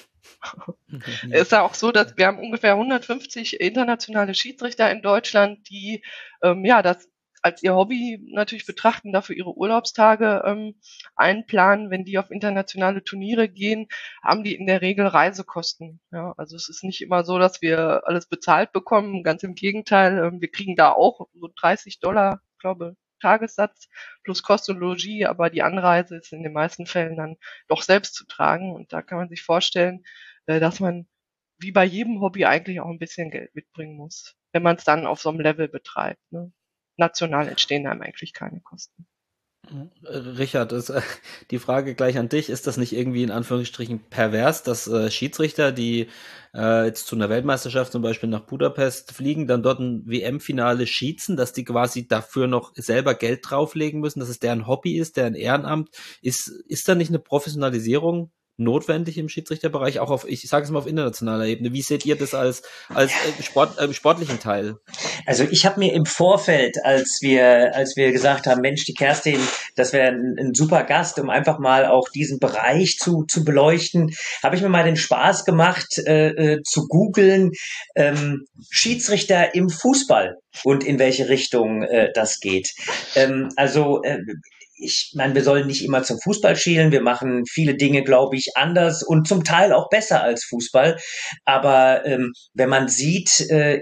Es ist ja auch so, dass wir haben ungefähr 150 internationale Schiedsrichter in Deutschland, die das als ihr Hobby natürlich betrachten, dafür ihre Urlaubstage einplanen. Wenn die auf internationale Turniere gehen, haben die in der Regel Reisekosten. Ja, also es ist nicht immer so, dass wir alles bezahlt bekommen. Ganz im Gegenteil, wir kriegen da auch so $30, glaube Tagessatz plus Kost und Logis, aber die Anreise ist in den meisten Fällen dann doch selbst zu tragen. Und da kann man sich vorstellen, dass man wie bei jedem Hobby eigentlich auch ein bisschen Geld mitbringen muss, wenn man es dann auf so einem Level betreibt, ne? National entstehen einem eigentlich keine Kosten. Richard, die Frage gleich an dich, ist das nicht irgendwie in Anführungsstrichen pervers, dass Schiedsrichter, die jetzt zu einer Weltmeisterschaft zum Beispiel nach Budapest fliegen, dann dort ein WM-Finale schießen, dass die quasi dafür noch selber Geld drauflegen müssen, dass es deren Hobby ist, deren Ehrenamt? Ist da nicht eine Professionalisierung notwendig im Schiedsrichterbereich, auch ich sage es mal auf internationaler Ebene? Wie seht ihr das als sportlichen Teil? Also ich habe mir im Vorfeld, als wir gesagt haben, Mensch, die Kerstin, das wäre ein super Gast, um einfach mal auch diesen Bereich zu beleuchten, habe ich mir mal den Spaß gemacht, zu googeln, Schiedsrichter im Fußball und in welche Richtung das geht. ich meine, wir sollen nicht immer zum Fußball schielen. Wir machen viele Dinge, glaube ich, anders und zum Teil auch besser als Fußball. Aber wenn man sieht,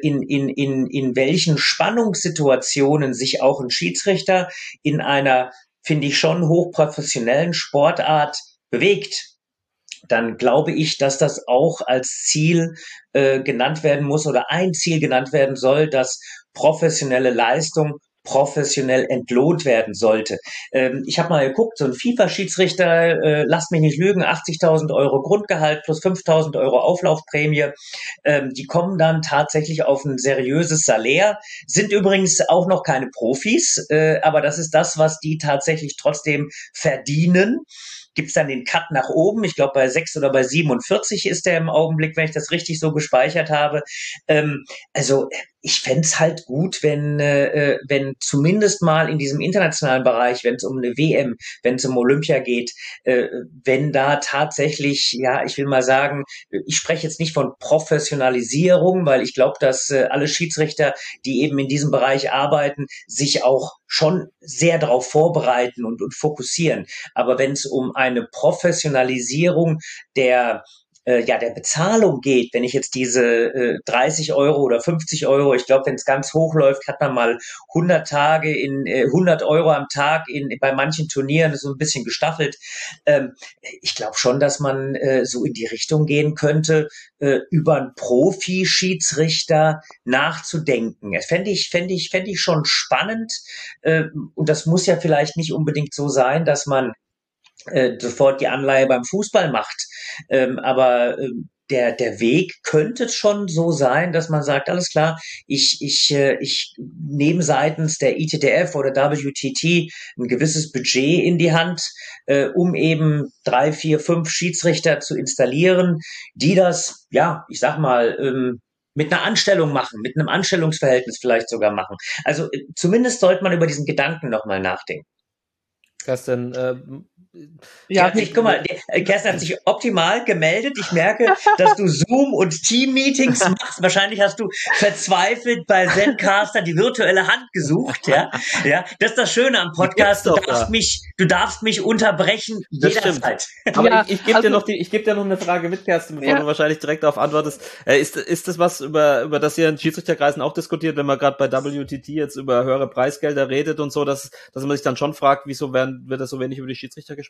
in welchen Spannungssituationen sich auch ein Schiedsrichter in einer, finde ich, schon hochprofessionellen Sportart bewegt, dann glaube ich, dass das auch als Ziel genannt werden muss oder ein Ziel genannt werden soll, dass professionelle Leistung professionell entlohnt werden sollte. Ich habe mal geguckt, so ein FIFA-Schiedsrichter, lasst mich nicht lügen, 80.000 Euro Grundgehalt plus 5.000 Euro Auflaufprämie, die kommen dann tatsächlich auf ein seriöses Salär, sind übrigens auch noch keine Profis, aber das ist das, was die tatsächlich trotzdem verdienen. Gibt's dann den Cut nach oben. Ich glaube, bei 6 oder bei 47 ist der im Augenblick, wenn ich das richtig so gespeichert habe. Also ich fänd's halt gut, wenn zumindest mal in diesem internationalen Bereich, wenn es um eine WM, wenn es um Olympia geht, wenn da tatsächlich, ja, ich will mal sagen, ich spreche jetzt nicht von Professionalisierung, weil ich glaube, dass alle Schiedsrichter, die eben in diesem Bereich arbeiten, sich auch schon sehr darauf vorbereiten und fokussieren. Aber wenn es um eine Professionalisierung der Bezahlung geht, wenn ich jetzt diese 30 Euro oder 50 Euro, ich glaube, wenn es ganz hoch läuft, hat man mal 100 Tage in 100 Euro am Tag bei manchen Turnieren, das ist so ein bisschen gestaffelt. Ich glaube schon, dass man so in die Richtung gehen könnte, über einen Profi-Schiedsrichter nachzudenken. Das fände ich schon spannend. Und das muss ja vielleicht nicht unbedingt so sein, dass man sofort die Anleihe beim Fußball macht. Aber der Weg könnte schon so sein, dass man sagt, alles klar, ich nehme seitens der ITTF oder WTT ein gewisses Budget in die Hand, um eben 3, 4, 5 Schiedsrichter zu installieren, die das, ja, ich sag mal, mit einer Anstellung machen, mit einem Anstellungsverhältnis vielleicht sogar machen. Also zumindest sollte man über diesen Gedanken nochmal nachdenken. Kerstin, Ja, Guck mal, Kerstin hat sich optimal gemeldet. Ich merke, dass du Zoom- und Team-Meetings machst. Wahrscheinlich hast du verzweifelt bei Zencaster die virtuelle Hand gesucht. Ja, das ist das Schöne am Podcast. Du darfst mich unterbrechen jederzeit. Aber Ja, ich gebe dir noch eine Frage mit, Kerstin, bevor du wahrscheinlich direkt darauf antwortest. Ist das was, über das ihr in Schiedsrichterkreisen auch diskutiert, wenn man gerade bei WTT jetzt über höhere Preisgelder redet und so, dass man sich dann schon fragt, wieso wird das so wenig über die Schiedsrichter gesprochen?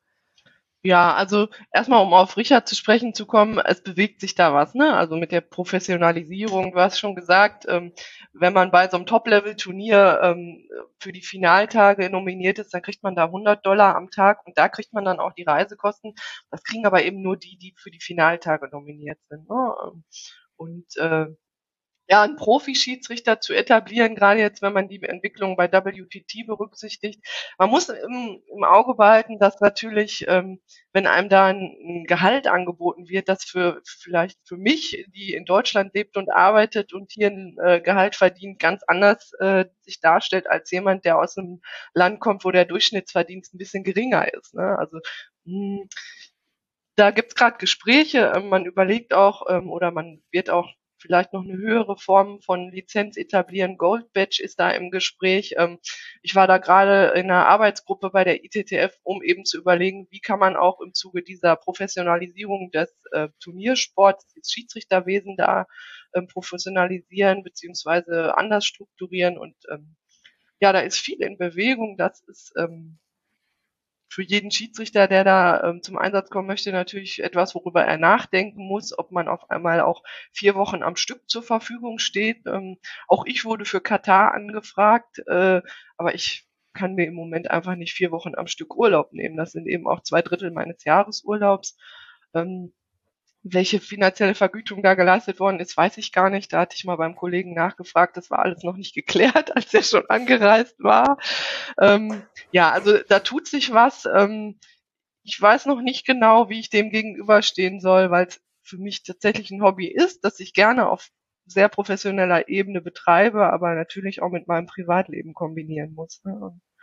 Ja, also erstmal, um auf Richard zu sprechen zu kommen, es bewegt sich da was, ne? Also mit der Professionalisierung, du hast schon gesagt, wenn man bei so einem Top-Level-Turnier für die Finaltage nominiert ist, dann kriegt man da $100 am Tag und da kriegt man dann auch die Reisekosten. Das kriegen aber eben nur die für die Finaltage nominiert sind, ne? Und ja, einen Profi-Schiedsrichter zu etablieren, gerade jetzt, wenn man die Entwicklung bei WTT berücksichtigt. Man muss im Auge behalten, dass natürlich, wenn einem da ein Gehalt angeboten wird, das vielleicht für mich, die in Deutschland lebt und arbeitet und hier ein Gehalt verdient, ganz anders sich darstellt als jemand, der aus einem Land kommt, wo der Durchschnittsverdienst ein bisschen geringer ist, ne? Also da gibt's gerade Gespräche, man überlegt auch oder man wird auch vielleicht noch eine höhere Form von Lizenz etablieren. Gold Badge ist da im Gespräch. Ich war da gerade in einer Arbeitsgruppe bei der ITTF, um eben zu überlegen, wie kann man auch im Zuge dieser Professionalisierung des Turniersports, des Schiedsrichterwesen da professionalisieren beziehungsweise anders strukturieren. Und ja, da ist viel in Bewegung. Das ist für jeden Schiedsrichter, der da zum Einsatz kommen möchte, natürlich etwas, worüber er nachdenken muss, ob man auf einmal auch 4 Wochen am Stück zur Verfügung steht. Auch ich wurde für Katar angefragt, aber ich kann mir im Moment einfach nicht 4 Wochen am Stück Urlaub nehmen. Das sind eben auch 2/3 meines Jahresurlaubs. Welche finanzielle Vergütung da geleistet worden ist, weiß ich gar nicht. Da hatte ich mal beim Kollegen nachgefragt. Das war alles noch nicht geklärt, als er schon angereist war. Ja, also da tut sich was. Ich weiß noch nicht genau, wie ich dem gegenüberstehen soll, weil es für mich tatsächlich ein Hobby ist, das ich gerne auf sehr professioneller Ebene betreibe, aber natürlich auch mit meinem Privatleben kombinieren muss. Ne?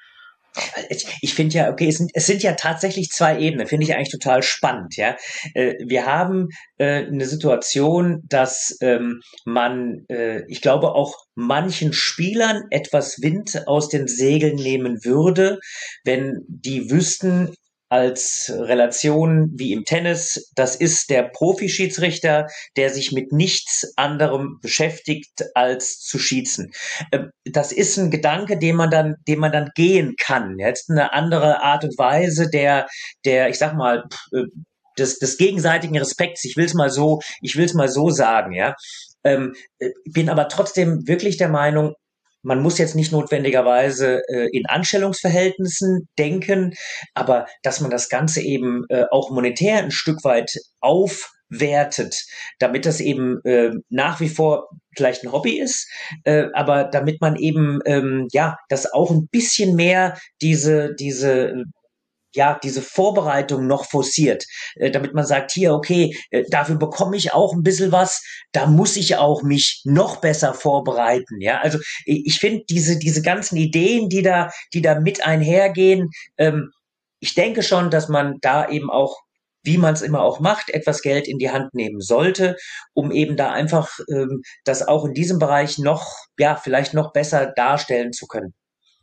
Ich finde ja, okay, es sind ja tatsächlich zwei Ebenen, finde ich eigentlich total spannend, ja. Wir haben eine Situation, dass ich glaube, auch manchen Spielern etwas Wind aus den Segeln nehmen würde, wenn die wüssten, als Relation wie im Tennis, das ist der Profischiedsrichter, der sich mit nichts anderem beschäftigt, als zu schießen. Das ist ein Gedanke, den man dann gehen kann. Jetzt eine andere Art und Weise ich sag mal, des gegenseitigen Respekts. Ich will es mal so sagen, ja. Bin aber trotzdem wirklich der Meinung, man muss jetzt nicht notwendigerweise in Anstellungsverhältnissen denken, aber dass man das Ganze eben auch monetär ein Stück weit aufwertet, damit das eben nach wie vor vielleicht ein Hobby ist, aber damit man eben das auch ein bisschen mehr diese Vorbereitung noch forciert, damit man sagt, hier, okay, dafür bekomme ich auch ein bisschen was, da muss ich auch mich noch besser vorbereiten, ja, also ich finde diese ganzen Ideen, die da mit einhergehen, ich denke schon, dass man da eben auch, wie man es immer auch macht, etwas Geld in die Hand nehmen sollte, um eben da einfach das auch in diesem Bereich vielleicht noch besser darstellen zu können.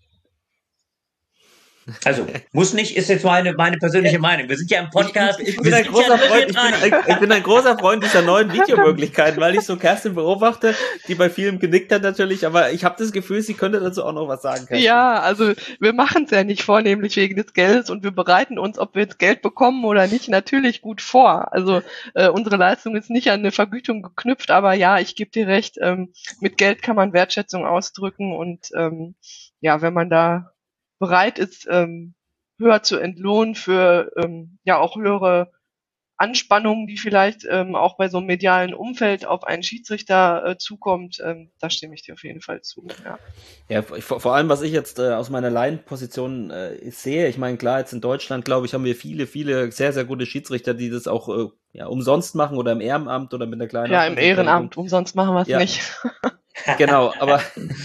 Also, muss nicht, ist jetzt meine persönliche Meinung. Wir sind ja im Podcast. Ich bin ein großer Freund dieser neuen Videomöglichkeiten, weil ich so Kerstin beobachte, die bei vielem genickt hat natürlich, aber ich habe das Gefühl, sie könnte dazu auch noch was sagen, Kerstin. Ja, also wir machen es ja nicht vornehmlich wegen des Geldes und wir bereiten uns, ob wir jetzt Geld bekommen oder nicht, natürlich gut vor. Also unsere Leistung ist nicht an eine Vergütung geknüpft, aber ja, ich gebe dir recht, mit Geld kann man Wertschätzung ausdrücken und wenn man da bereit ist, höher zu entlohnen für auch höhere Anspannungen, die vielleicht auch bei so einem medialen Umfeld auf einen Schiedsrichter zukommt, da stimme ich dir auf jeden Fall zu. Ja, vor allem, was ich jetzt aus meiner Laienposition sehe, ich meine, klar, jetzt in Deutschland, glaube ich, haben wir viele, viele sehr, sehr gute Schiedsrichter, die das auch umsonst machen oder im Ehrenamt oder mit einer kleinen... Ja, im Ehrenamt, umsonst machen wir es nicht. Genau, aber...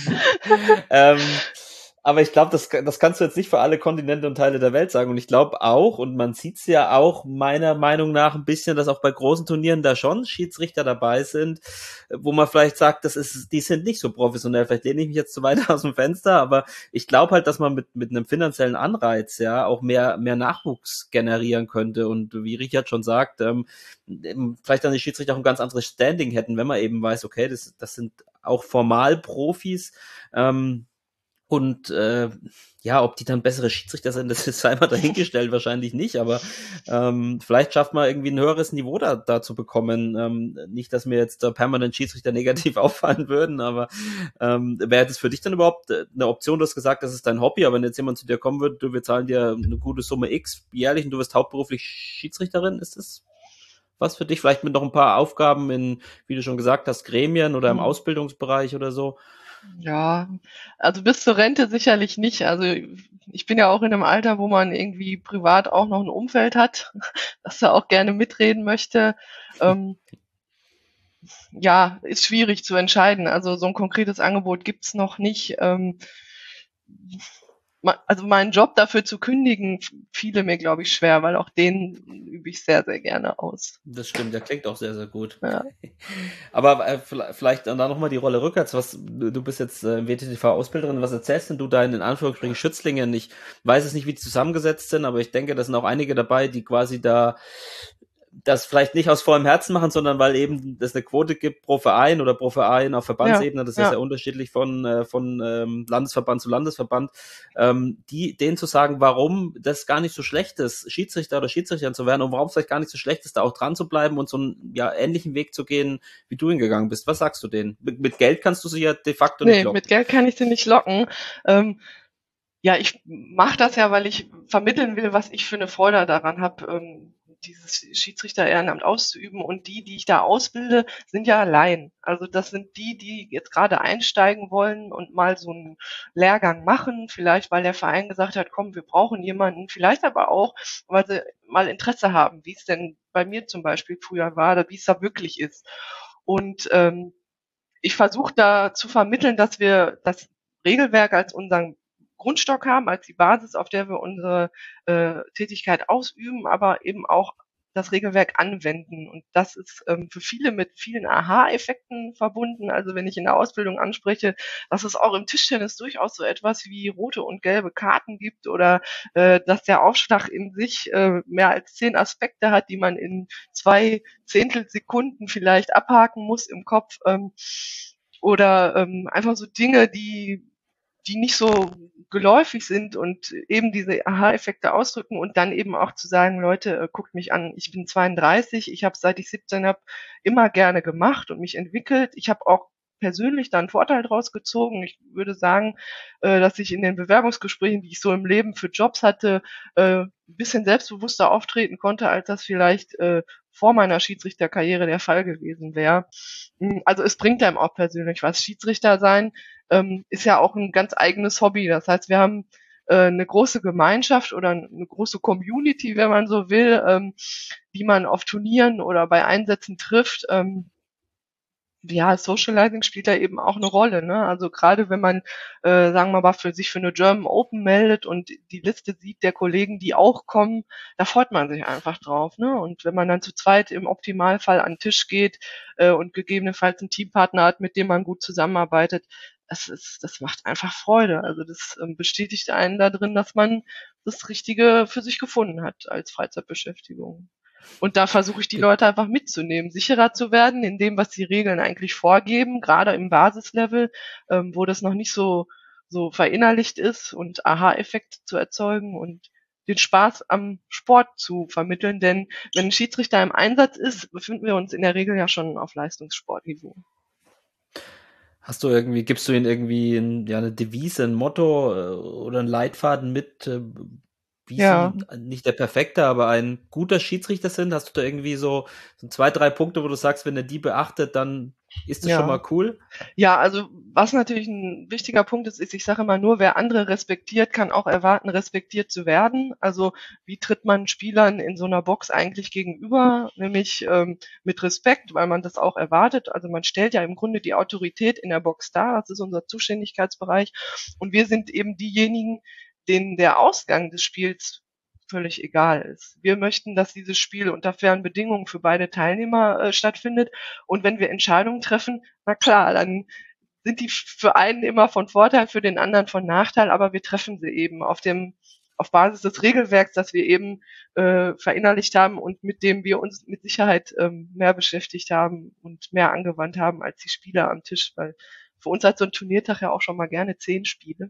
Aber ich glaube, das kannst du jetzt nicht für alle Kontinente und Teile der Welt sagen. Und ich glaube auch, und man sieht's ja auch meiner Meinung nach ein bisschen, dass auch bei großen Turnieren da schon Schiedsrichter dabei sind, wo man vielleicht sagt, die sind nicht so professionell. Vielleicht lehne ich mich jetzt zu weit aus dem Fenster, aber ich glaube halt, dass man mit einem finanziellen Anreiz ja auch mehr Nachwuchs generieren könnte. Und wie Richard schon sagt, vielleicht dann die Schiedsrichter auch ein ganz anderes Standing hätten, wenn man eben weiß, okay, das sind auch formal Profis, und ob die dann bessere Schiedsrichter sind, das ist einmal dahingestellt, wahrscheinlich nicht, aber vielleicht schafft man irgendwie ein höheres Niveau da zu bekommen. Nicht, dass mir jetzt permanent Schiedsrichter negativ auffallen würden, aber wäre das für dich dann überhaupt eine Option? Du hast gesagt, das ist dein Hobby, aber wenn jetzt jemand zu dir kommen würde, wir zahlen dir eine gute Summe X jährlich und du wirst hauptberuflich Schiedsrichterin, ist das was für dich? Vielleicht mit noch ein paar Aufgaben in, wie du schon gesagt hast, Gremien oder im Ausbildungsbereich oder so? Ja, also bis zur Rente sicherlich nicht. Also ich bin ja auch in einem Alter, wo man irgendwie privat auch noch ein Umfeld hat, das da auch gerne mitreden möchte. Ist schwierig zu entscheiden. Also so ein konkretes Angebot gibt's noch nicht. Also meinen Job dafür zu kündigen, fiele mir, glaube ich, schwer, weil auch den übe ich sehr, sehr gerne aus. Das stimmt, der klingt auch sehr, sehr gut. Ja. Aber vielleicht dann nochmal die Rolle rückwärts. Du bist jetzt WTTV-Ausbilderin, was erzählst denn du deinen, in Anführungsstrichen, Schützlingen? Ich weiß es nicht, wie die zusammengesetzt sind, aber ich denke, da sind auch einige dabei, die quasi da das vielleicht nicht aus vollem Herzen machen, sondern weil eben es eine Quote gibt pro Verein oder pro Verein auf Verbandsebene, das ist ja unterschiedlich von Landesverband zu Landesverband, denen zu sagen, warum das gar nicht so schlecht ist, Schiedsrichter oder Schiedsrichterin zu werden und warum es vielleicht gar nicht so schlecht ist, da auch dran zu bleiben und so einen ähnlichen Weg zu gehen, wie du ihn gegangen bist. Was sagst du denen? Mit Geld kannst du sie ja de facto nicht locken. Nee, mit Geld kann ich sie nicht locken. Ich mache das ja, weil ich vermitteln will, was ich für eine Freude daran habe, dieses Schiedsrichter-Ehrenamt auszuüben, und die ich da ausbilde, sind ja Laien. Also das sind die jetzt gerade einsteigen wollen und mal so einen Lehrgang machen, vielleicht weil der Verein gesagt hat, komm, wir brauchen jemanden, vielleicht aber auch, weil sie mal Interesse haben, wie es denn bei mir zum Beispiel früher war, oder wie es da wirklich ist. Und ich versuche da zu vermitteln, dass wir das Regelwerk als unseren Grundstock haben, als die Basis, auf der wir unsere Tätigkeit ausüben, aber eben auch das Regelwerk anwenden. Und das ist für viele mit vielen Aha-Effekten verbunden. Also wenn ich in der Ausbildung anspreche, dass es auch im Tischtennis durchaus so etwas wie rote und gelbe Karten gibt oder dass der Aufschlag in sich mehr als 10 Aspekte hat, die man in 2 Zehntelsekunden vielleicht abhaken muss im Kopf, oder einfach so Dinge, die nicht so geläufig sind und eben diese Aha-Effekte ausdrücken und dann eben auch zu sagen, Leute, guckt mich an, ich bin 32, ich habe seit ich 17 habe immer gerne gemacht und mich entwickelt. Ich habe auch persönlich da einen Vorteil draus gezogen. Ich würde sagen, dass ich in den Bewerbungsgesprächen, die ich so im Leben für Jobs hatte, ein bisschen selbstbewusster auftreten konnte, als das vielleicht vor meiner Schiedsrichterkarriere der Fall gewesen wäre. Also es bringt einem auch persönlich was. Schiedsrichter sein ist ja auch ein ganz eigenes Hobby. Das heißt, wir haben eine große Gemeinschaft oder eine große Community, wenn man so will, die man auf Turnieren oder bei Einsätzen trifft. Ja, Socializing spielt da eben auch eine Rolle, ne? Also gerade wenn man, sagen wir mal, sich für eine German Open meldet und die Liste sieht der Kollegen, die auch kommen, da freut man sich einfach drauf, ne? Und wenn man dann zu zweit im Optimalfall an den Tisch geht und gegebenenfalls einen Teampartner hat, mit dem man gut zusammenarbeitet, das macht einfach Freude. Also das bestätigt einen da drin, dass man das Richtige für sich gefunden hat als Freizeitbeschäftigung. Und da versuche ich die Leute einfach mitzunehmen, sicherer zu werden in dem, was die Regeln eigentlich vorgeben, gerade im Basislevel, wo das noch nicht so verinnerlicht ist und Aha-Effekt zu erzeugen und den Spaß am Sport zu vermitteln. Denn wenn ein Schiedsrichter im Einsatz ist, befinden wir uns in der Regel ja schon auf Leistungssportniveau. Gibst du ihnen irgendwie eine Devise, ein Motto oder einen Leitfaden mit, wie sie nicht der perfekte, aber ein guter Schiedsrichter sind? Hast du da irgendwie so 2, 3 Punkte, wo du sagst, wenn er die beachtet, dann ist das schon mal cool? Ja, also was natürlich ein wichtiger Punkt ist, ich sage immer nur, wer andere respektiert, kann auch erwarten, respektiert zu werden. Also wie tritt man Spielern in so einer Box eigentlich gegenüber? Nämlich mit Respekt, weil man das auch erwartet. Also man stellt ja im Grunde die Autorität in der Box dar, das ist unser Zuständigkeitsbereich. Und wir sind eben diejenigen, denen der Ausgang des Spiels völlig egal ist. Wir möchten, dass dieses Spiel unter fairen Bedingungen für beide Teilnehmer stattfindet. Und wenn wir Entscheidungen treffen, na klar, dann sind die für einen immer von Vorteil, für den anderen von Nachteil, aber wir treffen sie eben auf Basis des Regelwerks, das wir eben verinnerlicht haben und mit dem wir uns mit Sicherheit mehr beschäftigt haben und mehr angewandt haben als die Spieler am Tisch, weil für uns hat so ein Turniertag ja auch schon mal gerne 10 Spiele.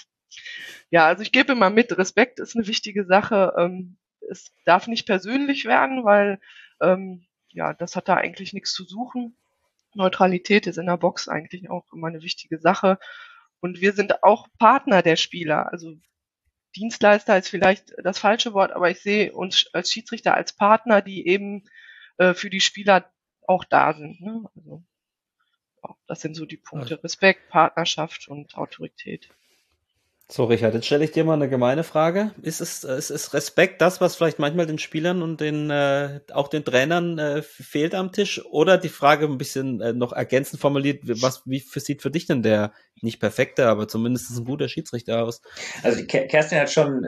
Ja, also ich gebe immer mit, Respekt ist eine wichtige Sache. Es darf nicht persönlich werden, weil das hat da eigentlich nichts zu suchen. Neutralität ist in der Box eigentlich auch immer eine wichtige Sache. Und wir sind auch Partner der Spieler. Also Dienstleister ist vielleicht das falsche Wort, aber ich sehe uns als Schiedsrichter als Partner, die eben für die Spieler auch da sind. Ne? Also das sind so die Punkte. Respekt, Partnerschaft und Autorität. So, Richard, jetzt stelle ich dir mal eine gemeine Frage. Ist Respekt das, was vielleicht manchmal den Spielern und auch den Trainern fehlt am Tisch? Oder die Frage ein bisschen noch ergänzend formuliert, wie sieht für dich denn der nicht perfekte, aber zumindest ein guter Schiedsrichter aus? Also Kerstin hat schon,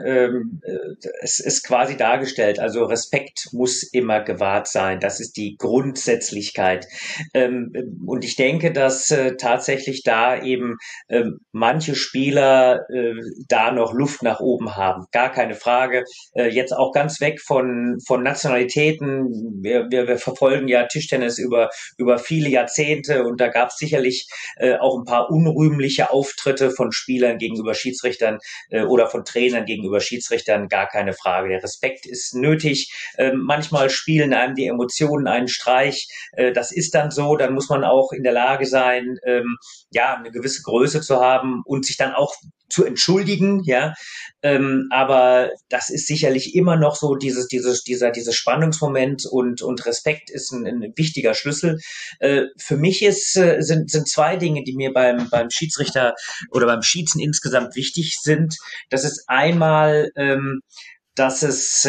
es ist quasi dargestellt, also Respekt muss immer gewahrt sein. Das ist die Grundsätzlichkeit. Und ich denke, dass tatsächlich da eben manche Spieler da noch Luft nach oben haben. Gar keine Frage. Jetzt auch ganz weg von Nationalitäten. Wir verfolgen ja Tischtennis über viele Jahrzehnte und da gab es sicherlich auch ein paar unrühmliche Auftritte von Spielern gegenüber Schiedsrichtern oder von Trainern gegenüber Schiedsrichtern. Gar keine Frage. Der Respekt ist nötig. Manchmal spielen einem die Emotionen einen Streich. Das ist dann so. Dann muss man auch in der Lage sein, eine gewisse Größe zu haben und sich dann auch zu entschuldigen, ja, aber das ist sicherlich immer noch so dieser Spannungsmoment und Respekt ist ein wichtiger Schlüssel. Für mich sind 2 Dinge, die mir beim Schiedsrichter oder beim Schießen insgesamt wichtig sind. Das ist einmal, dass es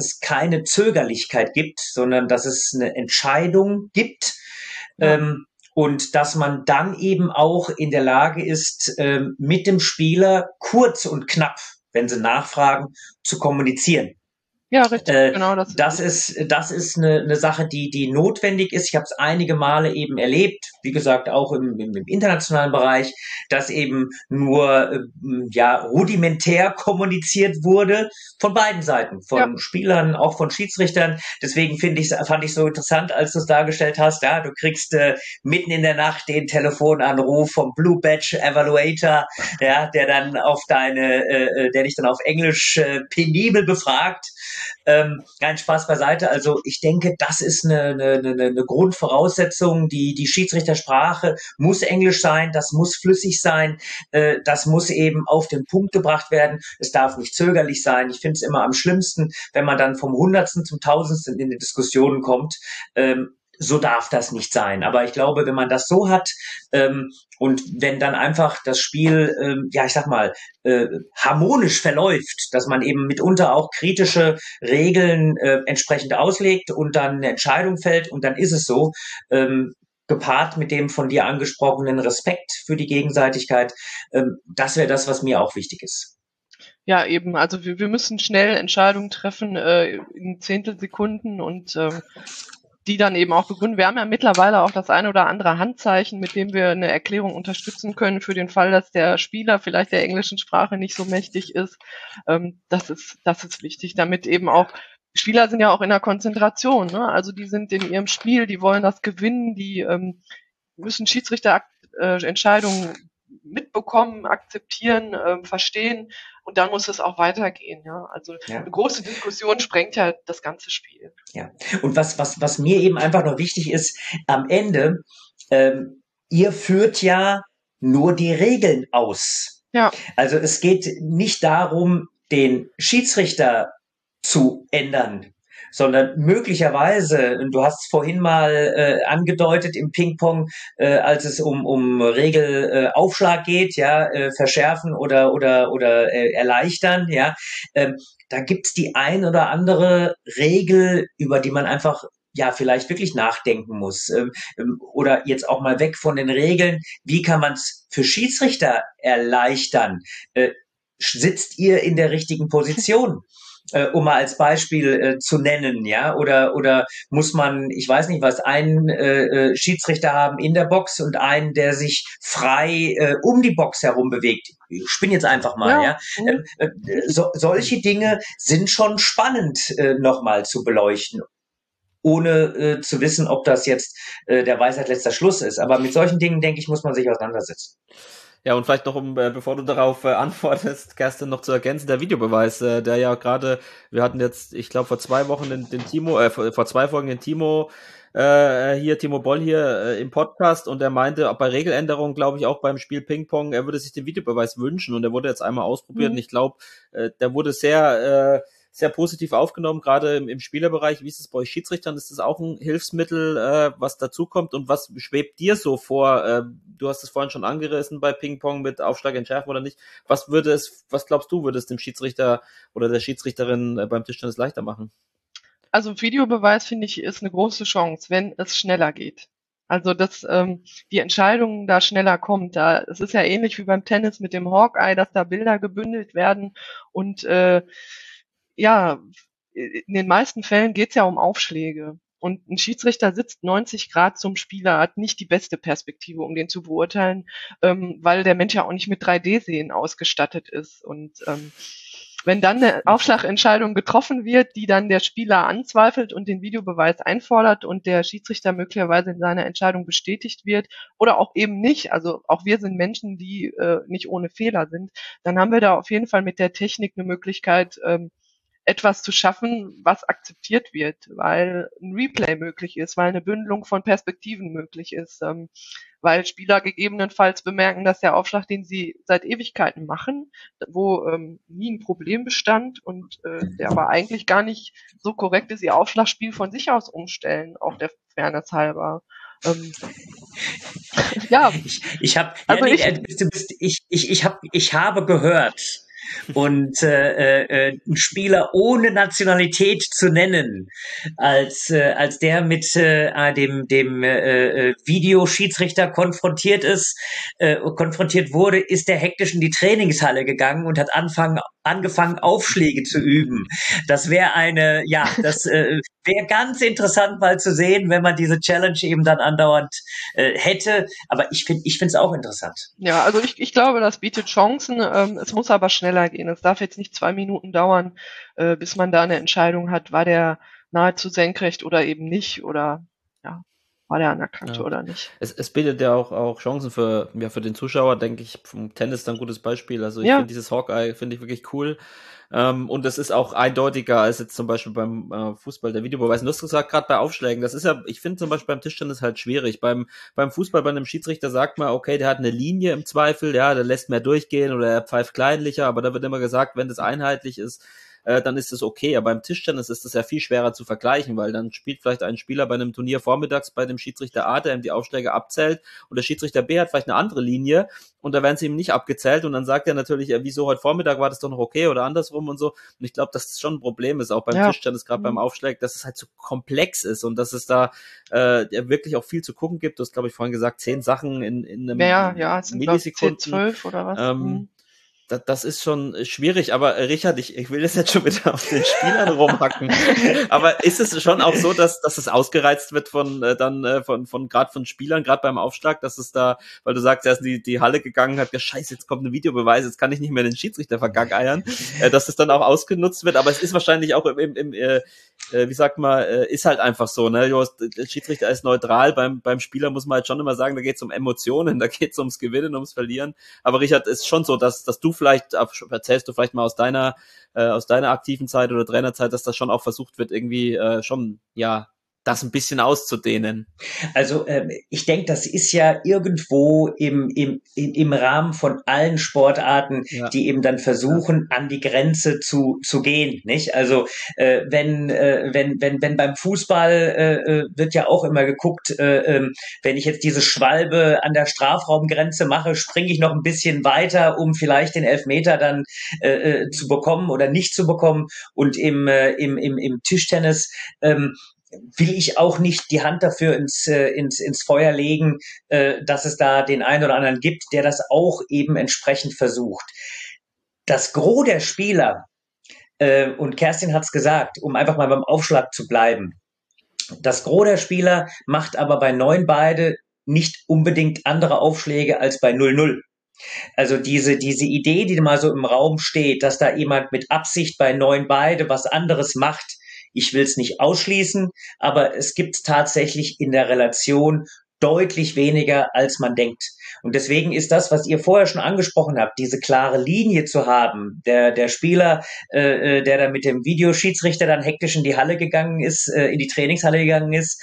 keine Zögerlichkeit gibt, sondern dass es eine Entscheidung gibt. und dass man dann eben auch in der Lage ist, mit dem Spieler kurz und knapp, wenn sie nachfragen, zu kommunizieren. Ja, richtig, genau. Das ist eine Sache, die notwendig ist. Ich habe es einige Male eben erlebt, wie gesagt, auch im internationalen Bereich, dass eben nur rudimentär kommuniziert wurde von beiden Seiten, von Spielern, auch von Schiedsrichtern. Deswegen fand ich so interessant, als du es dargestellt hast. Ja, du kriegst mitten in der Nacht den Telefonanruf vom Blue Badge Evaluator, ja, der dich dann auf Englisch penibel befragt. Kein Spaß beiseite. Also ich denke, das ist eine Grundvoraussetzung. Die Schiedsrichtersprache muss Englisch sein, das muss flüssig sein, das muss eben auf den Punkt gebracht werden. Es darf nicht zögerlich sein. Ich finde es immer am schlimmsten, wenn man dann vom Hundertsten zum Tausendsten in die Diskussionen kommt. So darf das nicht sein. Aber ich glaube, wenn man das so hat und wenn dann einfach das Spiel, harmonisch verläuft, dass man eben mitunter auch kritische Regeln entsprechend auslegt und dann eine Entscheidung fällt und dann ist es so, gepaart mit dem von dir angesprochenen Respekt für die Gegenseitigkeit, das wäre das, was mir auch wichtig ist. Ja, eben. Also wir müssen schnell Entscheidungen treffen in Zehntelsekunden und die dann eben auch begründen. Wir haben ja mittlerweile auch das eine oder andere Handzeichen, mit dem wir eine Erklärung unterstützen können für den Fall, dass der Spieler vielleicht der englischen Sprache nicht so mächtig ist. Das ist wichtig, damit eben auch Spieler sind ja auch in der Konzentration, ne? Also die sind in ihrem Spiel, die wollen das gewinnen, die müssen Schiedsrichterentscheidungen mitbekommen, akzeptieren, verstehen und dann muss es auch weitergehen. Ja? Also eine große Diskussion sprengt ja das ganze Spiel. Ja. Und was mir eben einfach noch wichtig ist, am Ende, ihr führt ja nur die Regeln aus. Ja. Also es geht nicht darum, den Schiedsrichter zu ändern, sondern möglicherweise, du hast es vorhin mal angedeutet im Ping-Pong, als es um Regelaufschlag geht, ja, verschärfen oder erleichtern, ja, da gibt's die ein oder andere Regel, über die man einfach vielleicht wirklich nachdenken muss. Oder jetzt auch mal weg von den Regeln, wie kann man es für Schiedsrichter erleichtern? Sitzt ihr in der richtigen Position? Um mal als Beispiel zu nennen, ja, oder muss man, ich weiß nicht was, einen Schiedsrichter haben in der Box und einen, der sich frei um die Box herum bewegt. Ich spinne jetzt einfach mal, solche Dinge sind schon spannend nochmal zu beleuchten, ohne zu wissen, ob das jetzt der Weisheit letzter Schluss ist. Aber mit solchen Dingen, denke ich, muss man sich auseinandersetzen. Ja, und vielleicht noch, bevor du darauf antwortest, Kerstin, noch zu ergänzen, der Videobeweis, der ja gerade, wir hatten jetzt, ich glaube, vor 2 Wochen den Timo, vor 2 Folgen den Timo Boll hier im Podcast und er meinte, bei Regeländerungen, glaube ich, auch beim Spiel Ping-Pong, er würde sich den Videobeweis wünschen und er wurde jetzt einmal ausprobiert und ich glaube, der wurde sehr positiv aufgenommen, gerade im Spielerbereich. Wie ist es bei euch Schiedsrichtern? Ist das auch ein Hilfsmittel, was dazukommt? Und was schwebt dir so vor? Du hast es vorhin schon angerissen bei Ping-Pong mit Aufschlag entschärfen oder nicht. Was glaubst du, würde es dem Schiedsrichter oder der Schiedsrichterin beim Tischtennis leichter machen? Also Videobeweis, finde ich, ist eine große Chance, wenn es schneller geht. Also, dass die Entscheidung da schneller kommt. Es ist ja ähnlich wie beim Tennis mit dem Hawkeye, dass da Bilder gebündelt werden und in den meisten Fällen geht es ja um Aufschläge. Und ein Schiedsrichter sitzt 90 Grad zum Spieler, hat nicht die beste Perspektive, um den zu beurteilen, weil der Mensch ja auch nicht mit 3D-Sehen ausgestattet ist. Und wenn dann eine Aufschlagentscheidung getroffen wird, die dann der Spieler anzweifelt und den Videobeweis einfordert und der Schiedsrichter möglicherweise in seiner Entscheidung bestätigt wird oder auch eben nicht, also auch wir sind Menschen, die nicht ohne Fehler sind, dann haben wir da auf jeden Fall mit der Technik eine Möglichkeit, etwas zu schaffen, was akzeptiert wird, weil ein Replay möglich ist, weil eine Bündelung von Perspektiven möglich ist, weil Spieler gegebenenfalls bemerken, dass der Aufschlag, den sie seit Ewigkeiten machen, wo nie ein Problem bestand und der aber eigentlich gar nicht so korrekt ist, ihr Aufschlagspiel von sich aus umstellen, auch der Fairness halber. Ich habe gehört, Und einen Spieler ohne Nationalität zu nennen, als der mit dem Videoschiedsrichter konfrontiert wurde, ist der hektisch in die Trainingshalle gegangen und hat angefangen Aufschläge zu üben. Das wäre wäre ganz interessant mal zu sehen, wenn man diese Challenge eben dann andauernd hätte. Aber ich finde es auch interessant. Ja, also ich glaube, das bietet Chancen. Es muss aber schneller gehen. Es darf jetzt nicht 2 Minuten dauern, bis man da eine Entscheidung hat, war der nahezu senkrecht oder eben nicht, oder ja, war der an der Kante oder nicht. Es bietet ja auch Chancen für den Zuschauer, denke ich. Vom Tennis dann ein gutes Beispiel. Also ich finde dieses Hawkeye finde ich wirklich cool. Und es ist auch eindeutiger als jetzt zum Beispiel beim Fußball der Videobeweis. Du hast gesagt, gerade bei Aufschlägen, das ist ja, ich finde zum Beispiel beim Tischtennis halt schwierig. Beim Fußball, bei einem Schiedsrichter sagt man, okay, der hat eine Linie im Zweifel, ja, der lässt mehr durchgehen oder er pfeift kleinlicher, aber da wird immer gesagt, wenn das einheitlich ist, dann ist es okay. Aber beim Tischtennis ist das ja viel schwerer zu vergleichen, weil dann spielt vielleicht ein Spieler bei einem Turnier vormittags bei dem Schiedsrichter A, der ihm die Aufschläge abzählt, und der Schiedsrichter B hat vielleicht eine andere Linie und da werden sie ihm nicht abgezählt und dann sagt er natürlich, wieso heute Vormittag war das doch noch okay oder andersrum und so. Und ich glaube, dass das schon ein Problem ist, auch beim Tischtennis, gerade beim Aufschlag, dass es halt so komplex ist und dass es da wirklich auch viel zu gucken gibt. Du hast, glaube ich, vorhin gesagt, 10 Sachen in einem Millisekunden. 10, 12 oder was? Das ist schon schwierig, aber Richard, ich will das jetzt schon wieder auf den Spielern rumhacken. Aber ist es schon auch so, dass es ausgereizt wird von Spielern, gerade beim Aufschlag, dass es da, weil du sagst, er ist in die Halle gegangen, hat gesagt, scheiße, jetzt kommt ein Videobeweis, jetzt kann ich nicht mehr den Schiedsrichter vergackeiern, dass es dann auch ausgenutzt wird, aber es ist wahrscheinlich auch wie sagt man, ist halt einfach so, ne? Der Schiedsrichter ist neutral, beim Spieler muss man halt schon immer sagen, da geht es um Emotionen, da geht es ums Gewinnen, ums Verlieren. Aber Richard, ist schon so, dass du vielleicht, erzählst du vielleicht mal aus deiner aktiven Zeit oder Trainerzeit, dass das schon auch versucht wird, irgendwie das ein bisschen auszudehnen. Also ich denke, das ist ja irgendwo im Rahmen von allen Sportarten, die eben dann versuchen, an die Grenze zu gehen, nicht? Also wenn beim Fußball wird ja auch immer geguckt, wenn ich jetzt diese Schwalbe an der Strafraumgrenze mache, springe ich noch ein bisschen weiter, um vielleicht den Elfmeter dann zu bekommen oder nicht zu bekommen. Und im Tischtennis will ich auch nicht die Hand dafür ins Feuer legen, dass es da den einen oder anderen gibt, der das auch eben entsprechend versucht. Das Gros der Spieler, und Kerstin hat's gesagt, um einfach mal beim Aufschlag zu bleiben, das Gros der Spieler macht aber bei 9 beide nicht unbedingt andere Aufschläge als bei 0-0. Also diese Idee, die mal so im Raum steht, dass da jemand mit Absicht bei 9 beide was anderes macht, ich will es nicht ausschließen, aber es gibt tatsächlich in der Relation deutlich weniger, als man denkt. Und deswegen ist das, was ihr vorher schon angesprochen habt, diese klare Linie zu haben, der Spieler, der da mit dem Videoschiedsrichter dann hektisch in die Halle gegangen ist, in die Trainingshalle gegangen ist,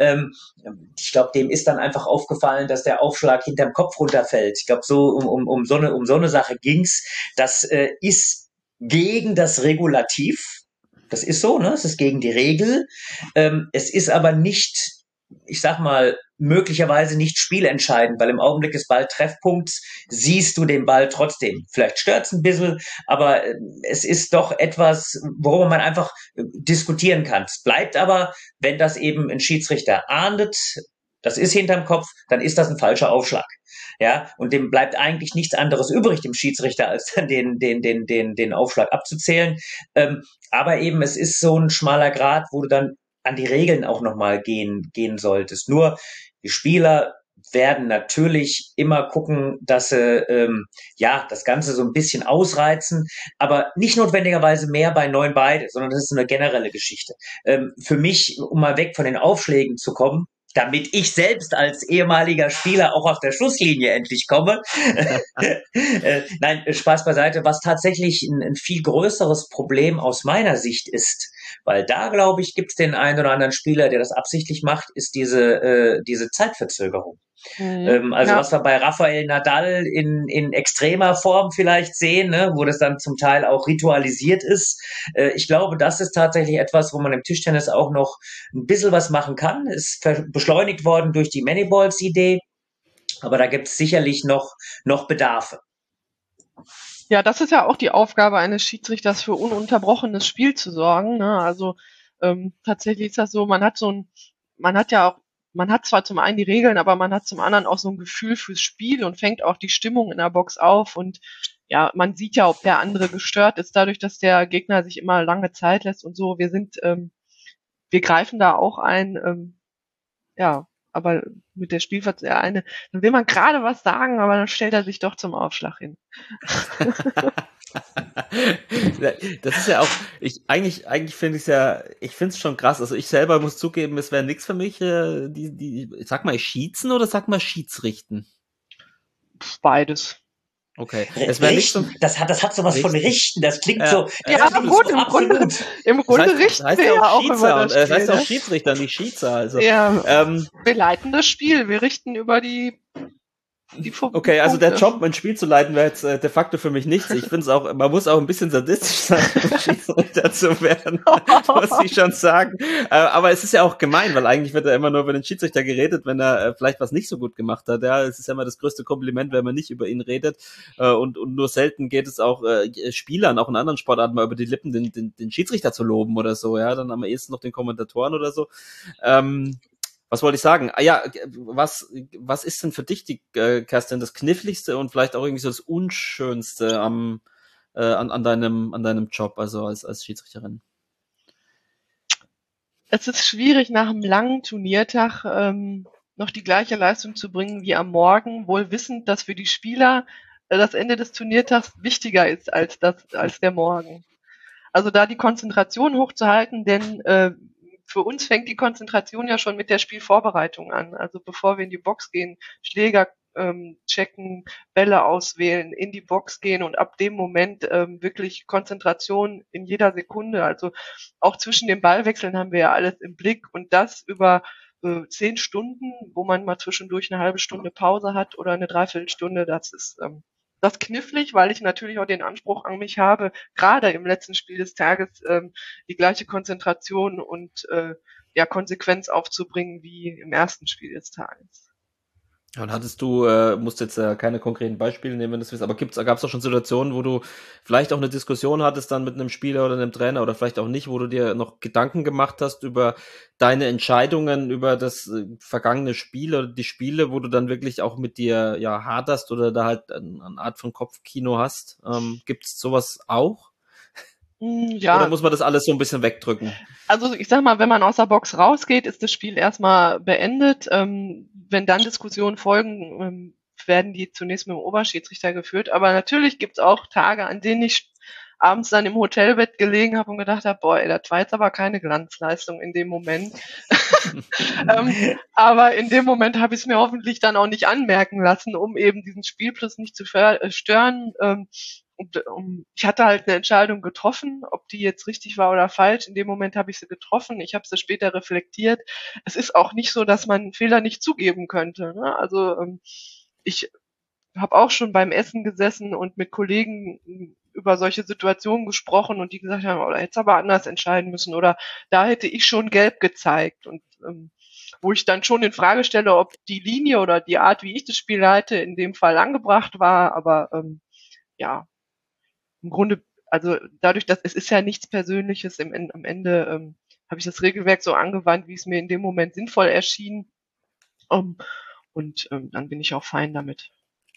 ich glaube, dem ist dann einfach aufgefallen, dass der Aufschlag hinterm Kopf runterfällt. Ich glaube, so um so eine Sache ging's. Das ist gegen das Regulativ. Das ist so, ne? Es ist gegen die Regel. Es ist aber nicht, ich sag mal, möglicherweise nicht spielentscheidend, weil im Augenblick des Balltreffpunkts siehst du den Ball trotzdem. Vielleicht stört's ein bisschen, aber es ist doch etwas, worüber man einfach diskutieren kann. Es bleibt aber, wenn das eben ein Schiedsrichter ahndet, das ist hinterm Kopf, dann ist das ein falscher Aufschlag. Ja, und dem bleibt eigentlich nichts anderes übrig, dem Schiedsrichter, als dann den Aufschlag abzuzählen. Aber eben, es ist so ein schmaler Grat, wo du dann an die Regeln auch nochmal gehen solltest. Nur die Spieler werden natürlich immer gucken, dass sie das Ganze so ein bisschen ausreizen, aber nicht notwendigerweise mehr bei 9 beide, sondern das ist eine generelle Geschichte. Für mich, um mal weg von den Aufschlägen zu kommen, damit ich selbst als ehemaliger Spieler auch auf der Schusslinie endlich komme. Nein, Spaß beiseite, was tatsächlich ein viel größeres Problem aus meiner Sicht ist, weil da, glaube ich, gibt es den einen oder anderen Spieler, der das absichtlich macht, ist diese Zeitverzögerung. Was wir bei Rafael Nadal in extremer Form vielleicht sehen, ne, wo das dann zum Teil auch ritualisiert ist. Ich glaube, das ist tatsächlich etwas, wo man im Tischtennis auch noch ein bisschen was machen kann. Ist beschleunigt worden durch die Manyballs-Idee, aber da gibt es sicherlich noch Bedarfe. Ja, das ist ja auch die Aufgabe eines Schiedsrichters, für ununterbrochenes Spiel zu sorgen, ne? Also, tatsächlich ist das so, man hat ja auch man hat zwar zum einen die Regeln, aber man hat zum anderen auch so ein Gefühl fürs Spiel und fängt auch die Stimmung in der Box auf und ja, man sieht ja, ob der andere gestört ist, dadurch, dass der Gegner sich immer lange Zeit lässt und so. Wir greifen da auch ein, ja, aber mit der Spielverzerr dann will man gerade was sagen, aber dann stellt er sich doch zum Aufschlag hin. Das ist ja auch, eigentlich finde ich finde es schon krass. Also ich selber muss zugeben, es wäre nichts für mich, sag mal Schießen oder sag mal Schiedsrichten? Beides. Okay. Es wäre nichts Richten, das hat sowas von Richten, das klingt so. Ja, das gut, absolut. im Grunde das richten heißt wir ja auch Schiedsrichter, über das Spiel. das heißt auch Ne? Schiedsrichter, nicht Schiedsrichter. Also, Ja, wir leiten das Spiel, wir richten über die okay, also der Punkte. Job, ein Spiel zu leiten, wäre jetzt de facto für mich nichts. Ich finde es auch, man muss auch ein bisschen sadistisch sein, um Schiedsrichter zu werden, muss ich schon sagen. Aber es ist ja auch gemein, weil eigentlich wird ja immer nur über den Schiedsrichter geredet, wenn er vielleicht was nicht so gut gemacht hat. Ja, es ist ja immer das größte Kompliment, wenn man nicht über ihn redet. Und nur selten geht es auch Spielern, auch in anderen Sportarten, mal über die Lippen, den Schiedsrichter zu loben oder so. Ja, dann am ehesten noch den Kommentatoren oder so. Was wollte ich sagen? Ja, was ist denn für dich, Kerstin, das Kniffligste und vielleicht auch irgendwie so das Unschönste an deinem Job, also als Schiedsrichterin? Es ist schwierig, nach einem langen Turniertag noch die gleiche Leistung zu bringen wie am Morgen, wohl wissend, dass für die Spieler das Ende des Turniertags wichtiger ist als der Morgen. Also da die Konzentration hochzuhalten, denn für uns fängt die Konzentration ja schon mit der Spielvorbereitung an. Also bevor wir in die Box gehen, Schläger checken, Bälle auswählen, in die Box gehen und ab dem Moment wirklich Konzentration in jeder Sekunde. Also auch zwischen den Ballwechseln haben wir ja alles im Blick und das über 10 Stunden, wo man mal zwischendurch eine halbe Stunde Pause hat oder eine Dreiviertelstunde, das ist das knifflig, weil ich natürlich auch den Anspruch an mich habe, gerade im letzten Spiel des Tages die gleiche Konzentration und Konsequenz aufzubringen wie im ersten Spiel des Tages. Ja, und musst jetzt keine konkreten Beispiele nehmen, wenn du es willst, aber gab es auch schon Situationen, wo du vielleicht auch eine Diskussion hattest dann mit einem Spieler oder einem Trainer oder vielleicht auch nicht, wo du dir noch Gedanken gemacht hast über deine Entscheidungen, über das vergangene Spiel oder die Spiele, wo du dann wirklich auch mit dir haderst oder da halt eine Art von Kopfkino hast? Gibt's sowas auch? Ja. Oder muss man das alles so ein bisschen wegdrücken? Also ich sag mal, wenn man aus der Box rausgeht, ist das Spiel erstmal beendet. Wenn dann Diskussionen folgen, werden die zunächst mit dem Oberschiedsrichter geführt. Aber natürlich gibt's auch Tage, an denen ich abends dann im Hotelbett gelegen habe und gedacht habe, boah, ey, das war jetzt aber keine Glanzleistung in dem Moment. Aber in dem Moment habe ich es mir hoffentlich dann auch nicht anmerken lassen, um eben diesen Spielfluss nicht zu stören. Ich hatte halt eine Entscheidung getroffen, ob die jetzt richtig war oder falsch. In dem Moment habe ich sie getroffen. Ich habe sie später reflektiert. Es ist auch nicht so, dass man einen Fehler nicht zugeben könnte. Ne? Also ich habe auch schon beim Essen gesessen und mit Kollegen über solche Situationen gesprochen und die gesagt haben, oder hätte aber anders entscheiden müssen oder da hätte ich schon gelb gezeigt und wo ich dann schon in Frage stelle, ob die Linie oder die Art, wie ich das Spiel leite, in dem Fall angebracht war, aber im Grunde, also dadurch, dass es ist ja nichts Persönliches, am Ende habe ich das Regelwerk so angewandt, wie es mir in dem Moment sinnvoll erschien und dann bin ich auch fein damit.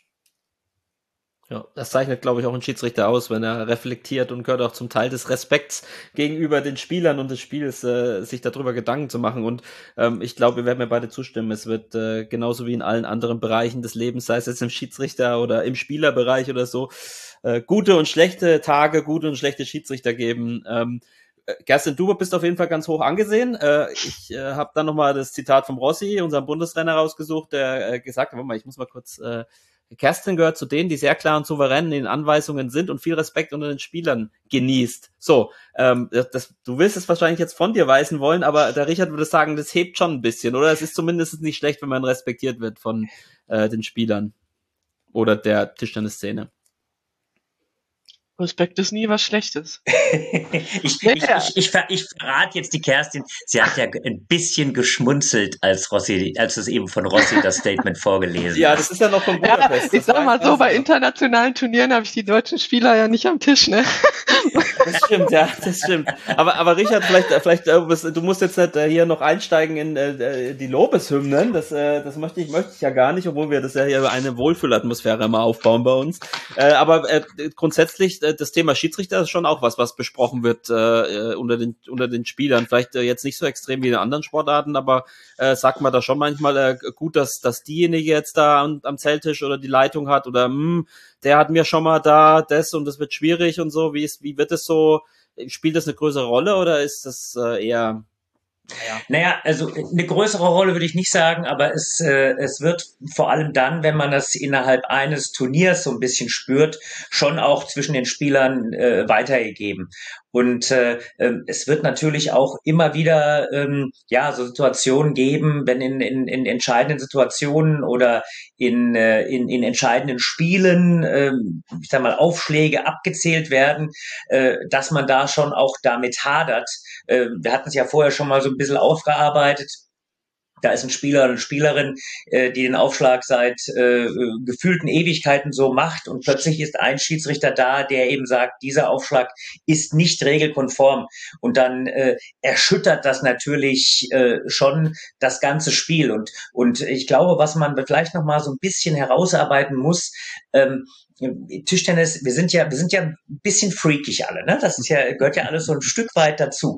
Ja, das zeichnet, glaube ich, auch einen Schiedsrichter aus, wenn er reflektiert und gehört auch zum Teil des Respekts gegenüber den Spielern und des Spiels, sich darüber Gedanken zu machen. Und ich glaube, wir werden mir beide zustimmen. Es wird genauso wie in allen anderen Bereichen des Lebens, sei es jetzt im Schiedsrichter oder im Spielerbereich oder so, gute und schlechte Tage, gute und schlechte Schiedsrichter geben. Kerstin, du bist auf jeden Fall ganz hoch angesehen. Ich habe dann nochmal das Zitat vom Rossi, unserem Bundesrenner, rausgesucht, der gesagt hat, warte mal, ich muss mal kurz... Kerstin gehört zu denen, die sehr klar und souverän in den Anweisungen sind und viel Respekt unter den Spielern genießt. So, du willst es wahrscheinlich jetzt von dir weisen wollen, aber der Richard würde sagen, das hebt schon ein bisschen, oder? Es ist zumindest nicht schlecht, wenn man respektiert wird von den Spielern oder der Tischtennisszene. Respekt ist nie was Schlechtes. Ich verrate jetzt die Kerstin, sie hat ja ein bisschen geschmunzelt, als es eben von Rossi das Statement vorgelesen Ja, hat. das ist ja noch von Ja, Budapest. ich sag mal so, bei internationalen Turnieren habe ich die deutschen Spieler ja nicht am Tisch, ne? Das stimmt, ja, das stimmt. Aber Richard, vielleicht du musst jetzt nicht hier noch einsteigen in die Lobeshymnen. Das möchte ich ja gar nicht, obwohl wir das ja hier eine Wohlfühlatmosphäre immer aufbauen bei uns. Aber grundsätzlich das Thema Schiedsrichter ist schon auch was besprochen wird unter den Spielern. Vielleicht jetzt nicht so extrem wie in anderen Sportarten, aber sagt man da schon manchmal gut, dass diejenige jetzt da am Zelttisch oder die Leitung hat oder der hat mir schon mal da das und das wird schwierig und so. Wie wird es so? Spielt das eine größere Rolle oder ist das eher... Naja, also eine größere Rolle würde ich nicht sagen, aber es wird vor allem dann, wenn man das innerhalb eines Turniers so ein bisschen spürt, schon auch zwischen den Spielern weitergegeben. Und es wird natürlich auch immer wieder so Situationen geben, wenn in entscheidenden Situationen oder in entscheidenden Spielen, ich sag mal, Aufschläge abgezählt werden, dass man da schon auch damit hadert. Wir hatten es ja vorher schon mal so ein bisschen aufgearbeitet. Da ist ein Spieler oder eine Spielerin, die den Aufschlag seit gefühlten Ewigkeiten so macht und plötzlich ist ein Schiedsrichter da, der eben sagt, dieser Aufschlag ist nicht regelkonform und dann erschüttert das natürlich schon das ganze Spiel und ich glaube, was man vielleicht noch mal so ein bisschen herausarbeiten muss, Tischtennis, wir sind ja ein bisschen freakig alle, ne? Das ist ja, gehört ja alles so ein Stück weit dazu.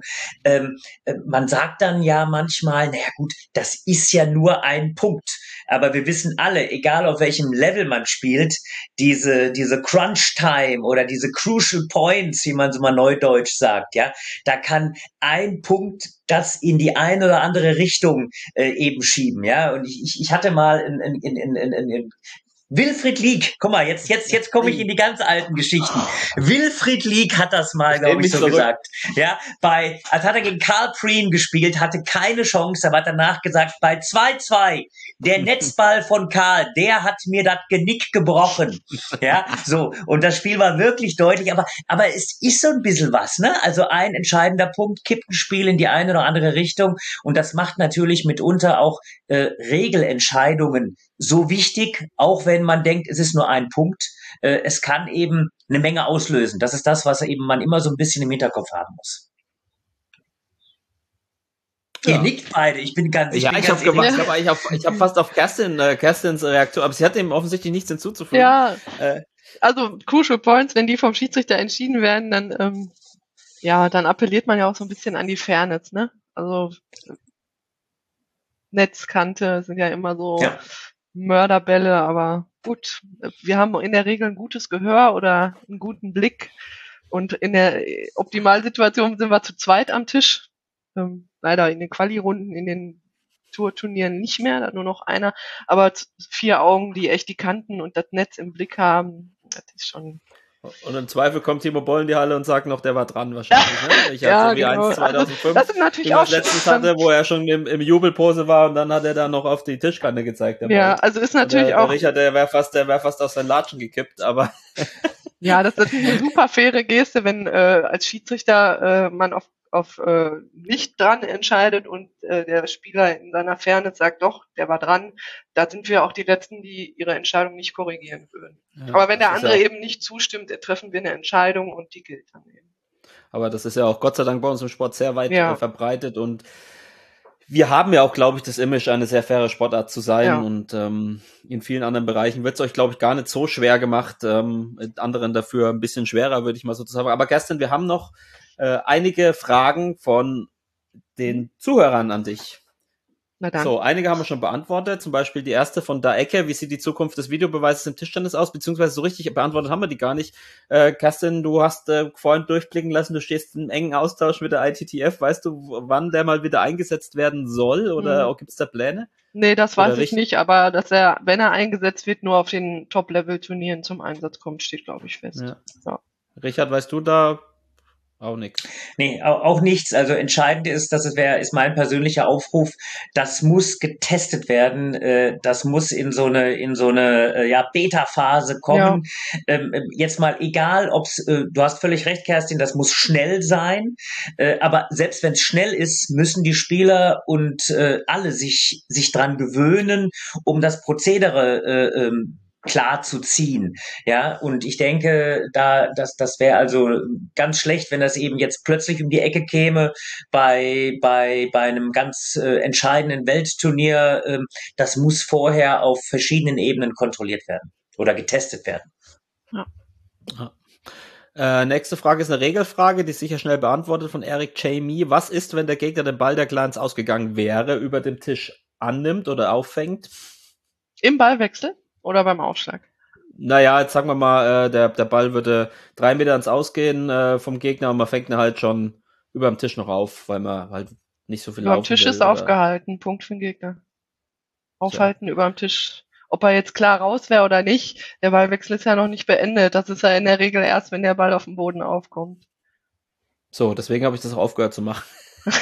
Man sagt dann ja manchmal, naja gut, das ist ja nur ein Punkt. Aber wir wissen alle, egal auf welchem Level man spielt, diese Crunch Time oder diese Crucial Points, wie man so mal neudeutsch sagt, ja, da kann ein Punkt das in die eine oder andere Richtung eben schieben, ja. Und ich hatte mal in Wilfried Lieck, guck mal, jetzt komme ich in die ganz alten Geschichten. Wilfried Lieck hat das mal, glaube ich, so gesagt. Ja, als hat er gegen Carl Preen gespielt, hatte keine Chance, aber hat danach gesagt, bei 2-2, der Netzball von Karl, der hat mir das Genick gebrochen. Ja, so. Und das Spiel war wirklich deutlich, aber es ist so ein bisschen was, ne? Also ein entscheidender Punkt, kippt ein Spiel in die eine oder andere Richtung. Und das macht natürlich mitunter auch Regelentscheidungen so wichtig, auch wenn man denkt, es ist nur ein Punkt. Es kann eben eine Menge auslösen. Das ist das, was eben man immer so ein bisschen im Hinterkopf haben muss. Ihr nickt beide. Ich habe fast auf Kerstins Reaktion, aber sie hat eben offensichtlich nichts hinzuzufügen. Ja, also Crucial Points, wenn die vom Schiedsrichter entschieden werden, dann appelliert man ja auch so ein bisschen an die Fairness, ne? Also Netzkante sind ja immer so Mörderbälle, aber gut, wir haben in der Regel ein gutes Gehör oder einen guten Blick und in der Optimalsituation sind wir zu zweit am Tisch. Leider in den Quali-Runden, in den Tourturnieren nicht mehr, da nur noch einer, aber 4 Augen, die echt die Kanten und das Netz im Blick haben, das ist schon... Und im Zweifel kommt Timo Boll in die Halle und sagt noch, der war dran wahrscheinlich. Ne? Ich hatte so wie genau. 2005, das ist natürlich auch letztens hatte, wo er schon im Jubelpose war und dann hat er da noch auf die Tischkante gezeigt. Ja, also ist natürlich auch... Der Richard, der wäre fast aus seinen Latschen gekippt, aber... Ja, das ist natürlich eine super faire Geste, wenn als Schiedsrichter man auf nicht dran entscheidet und der Spieler in seiner Fairness sagt, doch, der war dran. Da sind wir auch die Letzten, die ihre Entscheidung nicht korrigieren würden. Ja, aber wenn der andere eben nicht zustimmt, treffen wir eine Entscheidung und die gilt dann eben. Aber das ist ja auch Gott sei Dank bei uns im Sport sehr weit verbreitet und wir haben ja auch, glaube ich, das Image, eine sehr faire Sportart zu sein und in vielen anderen Bereichen wird es euch, glaube ich, gar nicht so schwer gemacht, mit anderen dafür ein bisschen schwerer, würde ich mal so sagen. Aber Kerstin, wir haben noch einige Fragen von den Zuhörern an dich. Na dann. So, einige haben wir schon beantwortet, zum Beispiel die erste von Da Ecke, wie sieht die Zukunft des Videobeweises im Tischtennis aus, beziehungsweise so richtig beantwortet haben wir die gar nicht. Kerstin, du hast vorhin durchblicken lassen, du stehst in engen Austausch mit der ITTF, weißt du, wann der mal wieder eingesetzt werden soll oder gibt es da Pläne? Nee, das weiß ich nicht, aber dass er, wenn er eingesetzt wird, nur auf den Top-Level-Turnieren zum Einsatz kommt, steht, glaube ich, fest. Ja. Richard, weißt du da Auch nichts. Nee, auch nichts. Also entscheidend ist, ist mein persönlicher Aufruf, das muss getestet werden, das muss in so eine Beta-Phase kommen. Jetzt mal egal, du hast völlig recht, Kerstin, das muss schnell sein, aber selbst wenn es schnell ist, müssen die Spieler und alle sich dran gewöhnen, um das Prozedere klar zu ziehen. Ja, und ich denke, das wäre also ganz schlecht, wenn das eben jetzt plötzlich um die Ecke käme bei einem ganz entscheidenden Weltturnier. Das muss vorher auf verschiedenen Ebenen kontrolliert werden oder getestet werden. Nächste Frage ist eine Regelfrage, die ist sicher schnell beantwortet von Eric Jamie. Was ist, wenn der Gegner den Ball, der klar ins Ausgegangen wäre, über dem Tisch annimmt oder auffängt? Im Ballwechsel oder beim Aufschlag? Naja, jetzt sagen wir mal, der Ball würde 3 Meter ins Ausgehen vom Gegner und man fängt ihn halt schon über dem Tisch noch auf, weil man halt nicht so viel Über dem laufen Tisch will, ist oder? aufgehalten, Punkt für den Gegner. Aufhalten über dem Tisch. Ob er jetzt klar raus wäre oder nicht, der Ballwechsel ist ja noch nicht beendet. Das ist ja in der Regel erst, wenn der Ball auf dem Boden aufkommt. So, deswegen habe ich das auch aufgehört zu machen.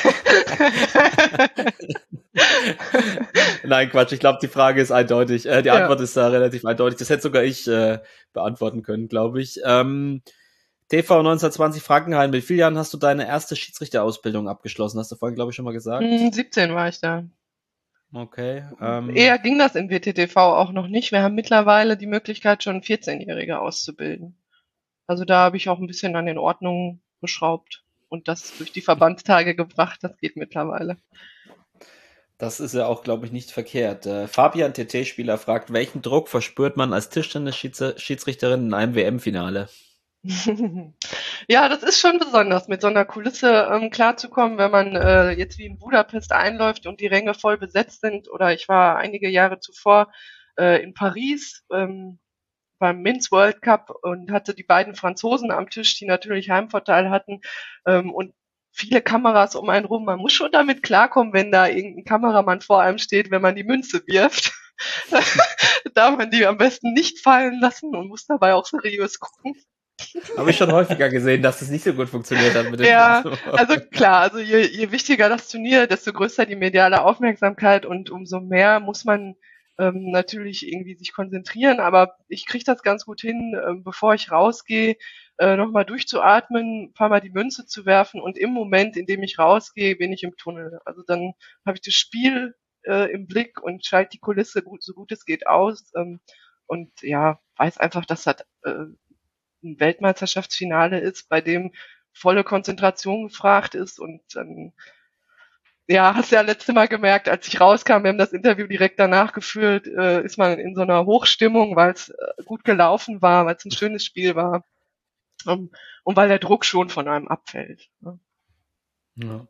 Nein, Quatsch, ich glaube, die Frage ist eindeutig. Die Antwort ist da relativ eindeutig. Das hätte sogar ich beantworten können, glaube ich. TV 1920 Frankenheim, mit wie vielen Jahren hast du deine erste Schiedsrichterausbildung abgeschlossen? Hast du vorhin, glaube ich, schon mal gesagt? 17 war ich da. Okay. Eher ging das in WTTV auch noch nicht. Wir haben mittlerweile die Möglichkeit, schon 14-Jährige auszubilden. Also da habe ich auch ein bisschen an den Ordnungen geschraubt und das durch die Verbandstage gebracht. Das geht mittlerweile. Das ist ja auch, glaube ich, nicht verkehrt. Fabian TT-Spieler fragt, welchen Druck verspürt man als Tischtennis-Schiedsrichterin in einem WM-Finale? Ja, das ist schon besonders, mit so einer Kulisse klarzukommen, wenn man jetzt wie in Budapest einläuft und die Ränge voll besetzt sind. Oder ich war einige Jahre zuvor in Paris beim Men's World Cup und hatte die beiden Franzosen am Tisch, die natürlich Heimvorteil hatten und viele Kameras um einen rum. Man muss schon damit klarkommen, wenn da irgendein Kameramann vor einem steht, wenn man die Münze wirft. Darf man die am besten nicht fallen lassen und muss dabei auch seriös gucken. Habe ich schon häufiger gesehen, dass es nicht so gut funktioniert hat mit den also klar, also je wichtiger das Turnier, desto größer die mediale Aufmerksamkeit und umso mehr muss man natürlich irgendwie sich konzentrieren, aber ich kriege das ganz gut hin, bevor ich rausgehe, nochmal durchzuatmen, ein paar Mal die Münze zu werfen und im Moment, in dem ich rausgehe, bin ich im Tunnel. Also dann habe ich das Spiel im Blick und schalte die Kulisse so gut es geht aus und ja, weiß einfach, dass das ein Weltmeisterschaftsfinale ist, bei dem volle Konzentration gefragt ist und ja, hast ja letztes Mal gemerkt, als ich rauskam, wir haben das Interview direkt danach geführt, ist man in so einer Hochstimmung, weil es gut gelaufen war, weil es ein schönes Spiel war und weil der Druck schon von einem abfällt. Ja.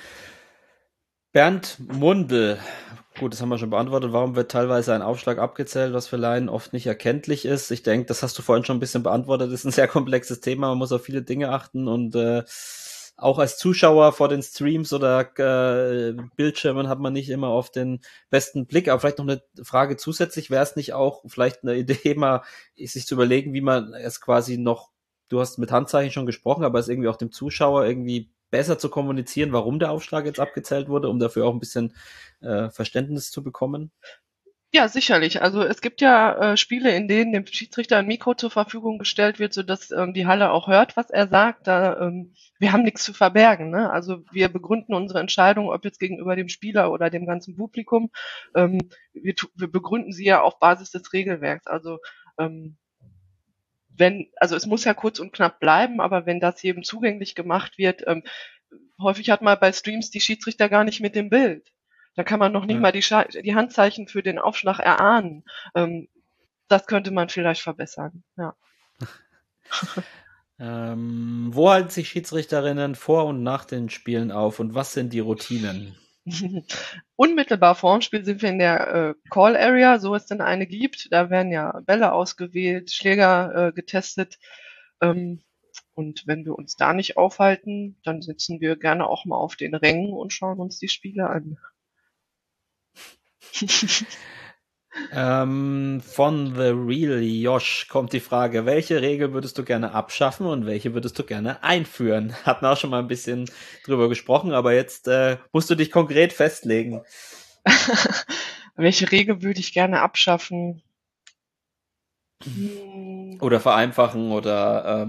Bernd Mundel, gut, das haben wir schon beantwortet. Warum wird teilweise ein Aufschlag abgezählt, was für Laien oft nicht erkenntlich ist? Ich denke, das hast du vorhin schon ein bisschen beantwortet. Das ist ein sehr komplexes Thema. Man muss auf viele Dinge achten und auch als Zuschauer vor den Streams oder Bildschirmen hat man nicht immer auf den besten Blick. Aber vielleicht noch eine Frage zusätzlich. Wäre es nicht auch vielleicht eine Idee, mal sich zu überlegen, wie man es quasi noch, du hast mit Handzeichen schon gesprochen, aber es irgendwie auch dem Zuschauer irgendwie besser zu kommunizieren, warum der Aufschlag jetzt abgezählt wurde, um dafür auch ein bisschen Verständnis zu bekommen? Ja, sicherlich. Also es gibt ja Spiele, in denen dem Schiedsrichter ein Mikro zur Verfügung gestellt wird, sodass die Halle auch hört, was er sagt. Wir haben nichts zu verbergen. Ne? Also wir begründen unsere Entscheidung, ob jetzt gegenüber dem Spieler oder dem ganzen Publikum. Wir begründen sie ja auf Basis des Regelwerks. Also es muss ja kurz und knapp bleiben, aber wenn das jedem zugänglich gemacht wird, häufig hat man bei Streams die Schiedsrichter gar nicht mit dem Bild. Da kann man noch nicht mal die Handzeichen für den Aufschlag erahnen. Das könnte man vielleicht verbessern. Ja. Wo halten sich Schiedsrichterinnen vor und nach den Spielen auf und was sind die Routinen? Unmittelbar vor dem Spiel sind wir in der Call Area, so es denn eine gibt. Da werden ja Bälle ausgewählt, Schläger getestet. Und wenn wir uns da nicht aufhalten, dann sitzen wir gerne auch mal auf den Rängen und schauen uns die Spiele an. Von The Real Josh kommt die Frage, welche Regel würdest du gerne abschaffen und welche würdest du gerne einführen? Hatten auch schon mal ein bisschen drüber gesprochen, aber jetzt musst du dich konkret festlegen. Welche Regel würde ich gerne abschaffen? Oder vereinfachen oder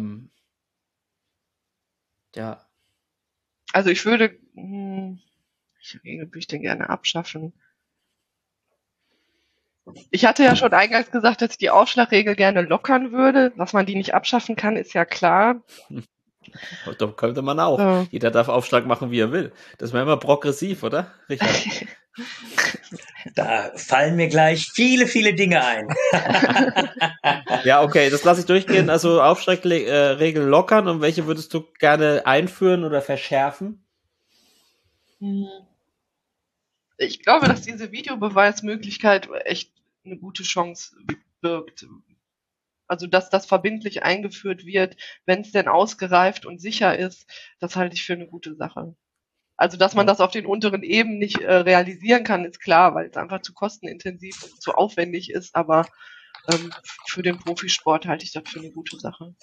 ja. Also ich würde, welche Regel würde ich denn gerne abschaffen? Ich hatte ja schon eingangs gesagt, dass ich die Aufschlagregel gerne lockern würde. Dass man die nicht abschaffen kann, ist ja klar. Doch könnte man auch. Ja. Jeder darf Aufschlag machen, wie er will. Das wäre immer progressiv, oder, Richard? Da fallen mir gleich viele, viele Dinge ein. Ja, okay, das lasse ich durchgehen. Also Aufschlagregeln lockern und welche würdest du gerne einführen oder verschärfen? Ich glaube, dass diese Videobeweismöglichkeit echt eine gute Chance birgt. Also, dass das verbindlich eingeführt wird, wenn es denn ausgereift und sicher ist, das halte ich für eine gute Sache. Also, dass man das auf den unteren Ebenen nicht realisieren kann, ist klar, weil es einfach zu kostenintensiv und zu aufwendig ist. Aber für den Profisport halte ich das für eine gute Sache.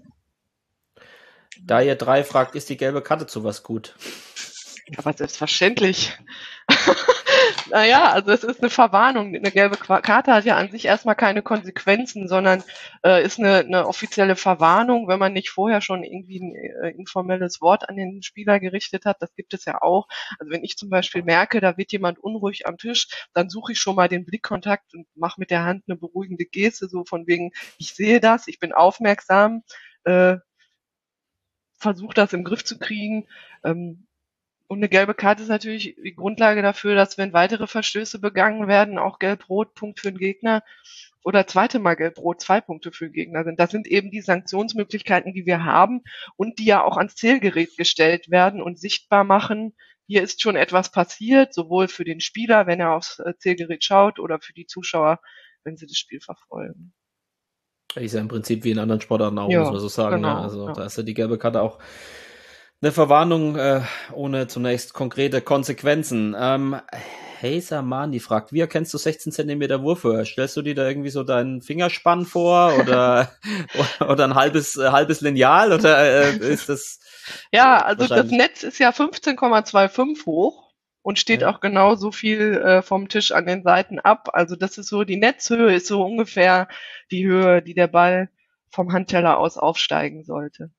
Da ihr 3 fragt, ist die gelbe Karte zu was gut? Aber selbstverständlich. Naja, also es ist eine Verwarnung. Eine gelbe Karte hat ja an sich erstmal keine Konsequenzen, sondern ist eine offizielle Verwarnung, wenn man nicht vorher schon irgendwie ein informelles Wort an den Spieler gerichtet hat. Das gibt es ja auch. Also wenn ich zum Beispiel merke, da wird jemand unruhig am Tisch, dann suche ich schon mal den Blickkontakt und mache mit der Hand eine beruhigende Geste, so von wegen, ich sehe das, ich bin aufmerksam, versuche das im Griff zu kriegen. Und eine gelbe Karte ist natürlich die Grundlage dafür, dass wenn weitere Verstöße begangen werden, auch Gelb-Rot, Punkt für den Gegner oder zweite Mal Gelb-Rot, 2 Punkte für den Gegner sind. Das sind eben die Sanktionsmöglichkeiten, die wir haben und die ja auch ans Zählgerät gestellt werden und sichtbar machen, hier ist schon etwas passiert, sowohl für den Spieler, wenn er aufs Zählgerät schaut, oder für die Zuschauer, wenn sie das Spiel verfolgen. Ist ja im Prinzip wie in anderen Sportarten auch, Ja, muss man so sagen. genau, Ne? Also ja. da ist ja die gelbe Karte auch eine Verwarnung ohne zunächst konkrete Konsequenzen. Hazer Mani fragt, wie erkennst du 16 cm Wurfhöhe? Stellst du dir da irgendwie so deinen Fingerspann vor oder oder ein halbes Lineal oder ist das? Ja, also das wahrscheinlich- Netz ist ja 15,25 hoch und steht Ja. auch genau so viel vom Tisch an den Seiten ab. Also das ist so, die Netzhöhe ist so ungefähr die Höhe, die der Ball vom Handteller aus aufsteigen sollte.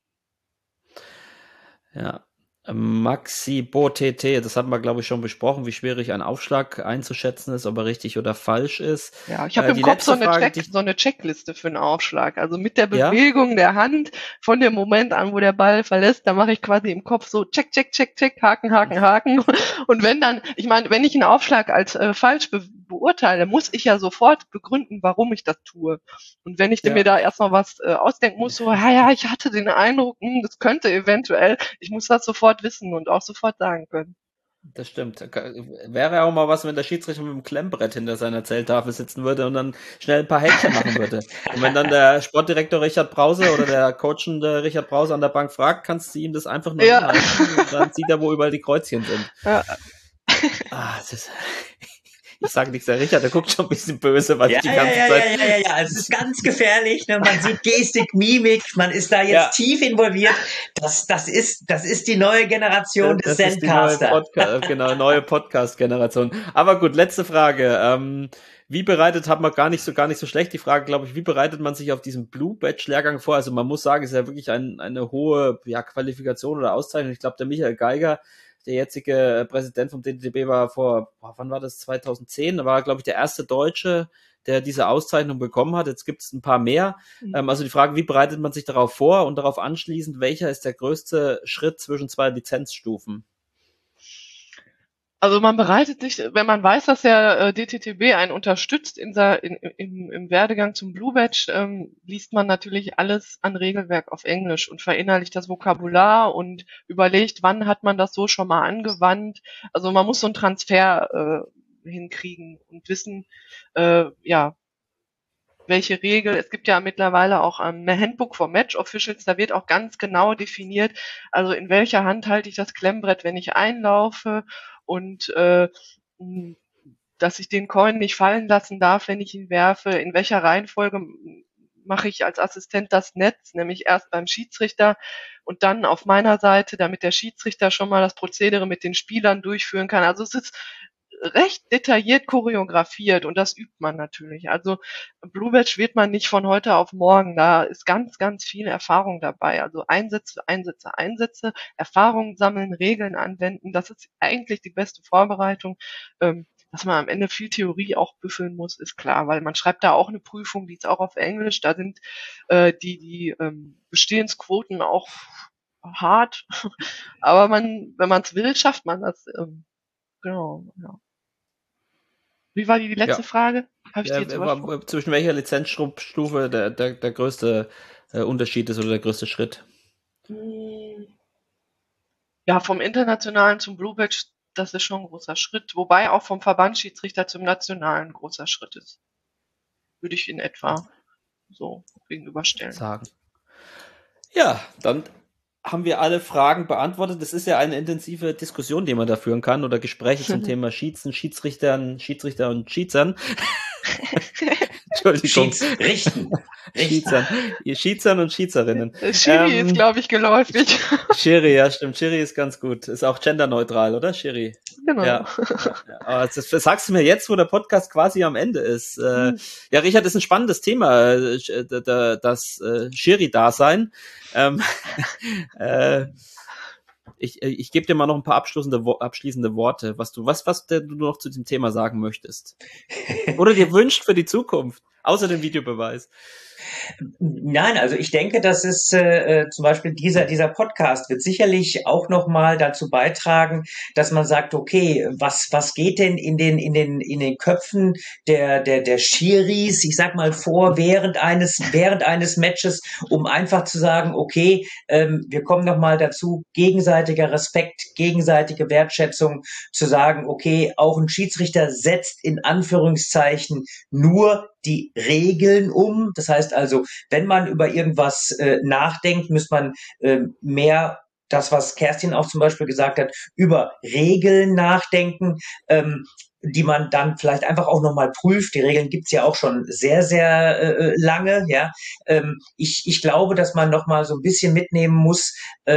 Ja. Maxi BoTT, das hatten wir, glaube ich, schon besprochen, wie schwierig ein Aufschlag einzuschätzen ist, ob er richtig oder falsch ist. Ja, ich habe im Die Kopf so letzte eine, Frage, so eine Checkliste für einen Aufschlag. Also mit der Ja? Bewegung der Hand von dem Moment an, wo der Ball verlässt, da mache ich quasi im Kopf so check, check, check, check, Haken, Haken, Haken. Und wenn dann, ich meine, wenn ich einen Aufschlag als falsch beurteile, muss ich ja sofort begründen, warum ich das tue. Und wenn ich Ja. mir da erstmal was ausdenken muss, so, ja, ich hatte den Eindruck, das könnte eventuell, ich muss das sofort wissen und auch sofort sagen können. Das stimmt. Wäre auch mal was, wenn der Schiedsrichter mit dem Klemmbrett hinter seiner Zähltafel sitzen würde und dann schnell ein paar Häkchen machen würde. Und wenn dann der Sportdirektor Richard Brause oder der coachende Richard Brause an der Bank fragt, kannst du ihm das einfach nur Ja. hinhalten und dann sieht er, wo überall die Kreuzchen sind. Ja. Das ist... Ich sage nichts, der Richard, der guckt schon ein bisschen böse, weil ich die ganze Zeit... Ja. Es ist ganz gefährlich. Ne? Man sieht Gestik, Mimik, man ist da jetzt tief involviert. Das ist die neue Generation des Das ist die neue Zencaster. neue Podcast-Generation. Aber gut, letzte Frage. Wie bereitet, hat man gar nicht so schlecht die Frage, glaube ich, wie bereitet man sich auf diesen Blue Badge-Lehrgang vor? Also man muss sagen, es ist ja wirklich eine hohe Qualifikation oder Auszeichnung. Ich glaube, der Michael Geiger, der jetzige Präsident vom DTB, war wann war das, 2010? Da war, glaube ich, der erste Deutsche, der diese Auszeichnung bekommen hat. Jetzt gibt es ein paar mehr. Also die Frage, wie bereitet man sich darauf vor und darauf anschließend, welcher ist der größte Schritt zwischen 2 Lizenzstufen? Also man bereitet sich, wenn man weiß, dass der DTTB einen unterstützt im Werdegang zum Blue Badge, liest man natürlich alles an Regelwerk auf Englisch und verinnerlicht das Vokabular und überlegt, wann hat man das so schon mal angewandt. Also man muss so einen Transfer hinkriegen und wissen, welche Regel. Es gibt ja mittlerweile auch ein Handbook for Match Officials, da wird auch ganz genau definiert, also in welcher Hand halte ich das Klemmbrett, wenn ich einlaufe, und dass ich den Coin nicht fallen lassen darf, wenn ich ihn werfe. In welcher Reihenfolge mache ich als Assistent das Netz, nämlich erst beim Schiedsrichter und dann auf meiner Seite, damit der Schiedsrichter schon mal das Prozedere mit den Spielern durchführen kann. Also es ist recht detailliert choreografiert und das übt man natürlich. Also Blue Badge wird man nicht von heute auf morgen. Da ist ganz, ganz viel Erfahrung dabei. Also Einsätze, Erfahrungen sammeln, Regeln anwenden. Das ist eigentlich die beste Vorbereitung. Dass man am Ende viel Theorie auch büffeln muss, ist klar, weil man schreibt da auch eine Prüfung, die ist auch auf Englisch, da sind die Bestehensquoten auch hart, aber wenn man es will, schafft man das. Genau, ja. Wie war die letzte Frage? Hab ich die jetzt zwischen welcher Lizenzstufe der größte Unterschied ist oder der größte Schritt? Ja, vom internationalen zum Blue Badge, das ist schon ein großer Schritt, wobei auch vom Verbandsschiedsrichter zum nationalen ein großer Schritt ist. Würde ich in etwa so gegenüberstellen. Sagen. Ja, dann haben wir alle Fragen beantwortet. Das ist ja eine intensive Diskussion, die man da führen kann, oder Gespräche zum Thema Schiedsrichter und Schiedsern. Entschuldigung. Schiedsern und Schiedserinnen. Schiri ist, glaube ich, geläufig. Schiri, ja, stimmt. Schiri ist ganz gut. Ist auch genderneutral, oder, Schiri? Genau. Ja. Aber das sagst du mir jetzt, wo der Podcast quasi am Ende ist. Ja, Richard, ist ein spannendes Thema, das Schiri-Dasein. Ich gebe dir mal noch ein paar abschließende Worte, was du noch zu diesem Thema sagen möchtest. Oder dir wünscht für die Zukunft, außer dem Videobeweis. Nein, also ich denke, dass es zum Beispiel dieser Podcast wird sicherlich auch nochmal dazu beitragen, dass man sagt, okay, was geht denn in den Köpfen der Schiris, ich sag mal während eines Matches, um einfach zu sagen, okay, wir kommen nochmal dazu, gegenseitiger Respekt, gegenseitige Wertschätzung, zu sagen, okay, auch ein Schiedsrichter setzt in Anführungszeichen nur die Regeln um. Das heißt also, wenn man über irgendwas nachdenkt, muss man mehr, das, was Kerstin auch zum Beispiel gesagt hat, über Regeln nachdenken, die man dann vielleicht einfach auch nochmal prüft. Die Regeln gibt's ja auch schon sehr, sehr lange. Ja, ich glaube, dass man nochmal so ein bisschen mitnehmen muss,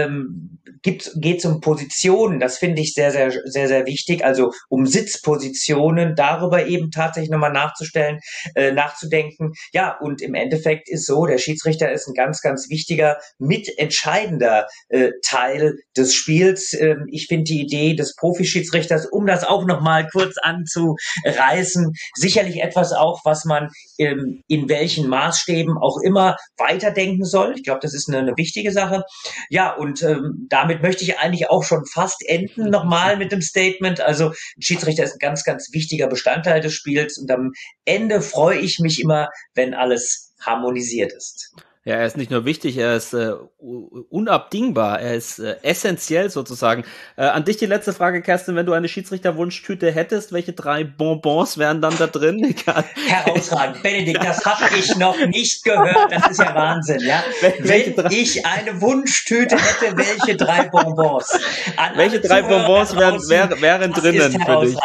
geht's um Positionen. Das finde ich sehr, sehr, sehr, sehr wichtig. Also um Sitzpositionen, darüber eben tatsächlich nochmal nachzudenken. Ja, und im Endeffekt ist so, der Schiedsrichter ist ein ganz, ganz wichtiger, mitentscheidender Teil des Spiels. Ich finde die Idee des Profischiedsrichters, um das auch nochmal kurz anzureißen, sicherlich etwas auch, was man in welchen Maßstäben auch immer weiterdenken soll. Ich glaube, das ist eine wichtige Sache. Ja, und damit möchte ich eigentlich auch schon fast enden nochmal mit dem Statement. Also ein Schiedsrichter ist ein ganz, ganz wichtiger Bestandteil des Spiels und am Ende freue ich mich immer, wenn alles harmonisiert ist. Ja, er ist nicht nur wichtig, er ist unabdingbar, er ist essentiell sozusagen. An dich die letzte Frage, Kerstin, wenn du eine Schiedsrichterwunschtüte hättest, welche 3 Bonbons wären dann da drin? Egal. Herausragend, Benedikt, das habe ich noch nicht gehört, das ist ja Wahnsinn, ja. Wenn ich eine Wunschtüte hätte, welche 3 Bonbons? Welche 3 Bonbons wären drinnen für dich?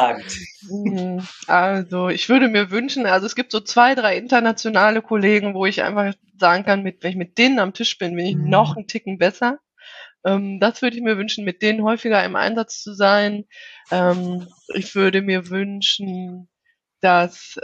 Also, ich würde mir wünschen, also es gibt so 2, 3 internationale Kollegen, wo ich einfach sagen kann, wenn ich mit denen am Tisch bin ich noch einen Ticken besser. Das würde ich mir wünschen, mit denen häufiger im Einsatz zu sein. Ich würde mir wünschen, dass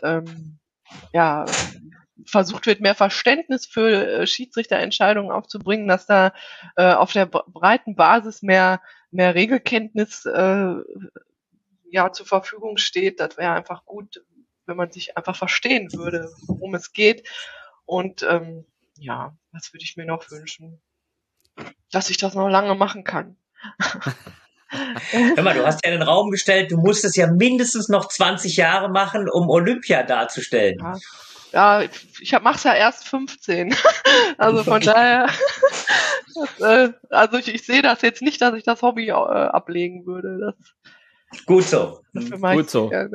versucht wird, mehr Verständnis für Schiedsrichterentscheidungen aufzubringen, dass da auf der breiten Basis mehr Regelkenntnis zur Verfügung steht. Das wäre einfach gut, wenn man sich einfach verstehen würde, worum es geht. Und was würde ich mir noch wünschen? Dass ich das noch lange machen kann. Hör mal, du hast ja in den Raum gestellt, du musstest ja mindestens noch 20 Jahre machen, um Olympia darzustellen. Ja, ich mach's ja erst 15. Also von daher, ich sehe das jetzt nicht, dass ich das Hobby ablegen würde. Gut so. Gut so. Gerne.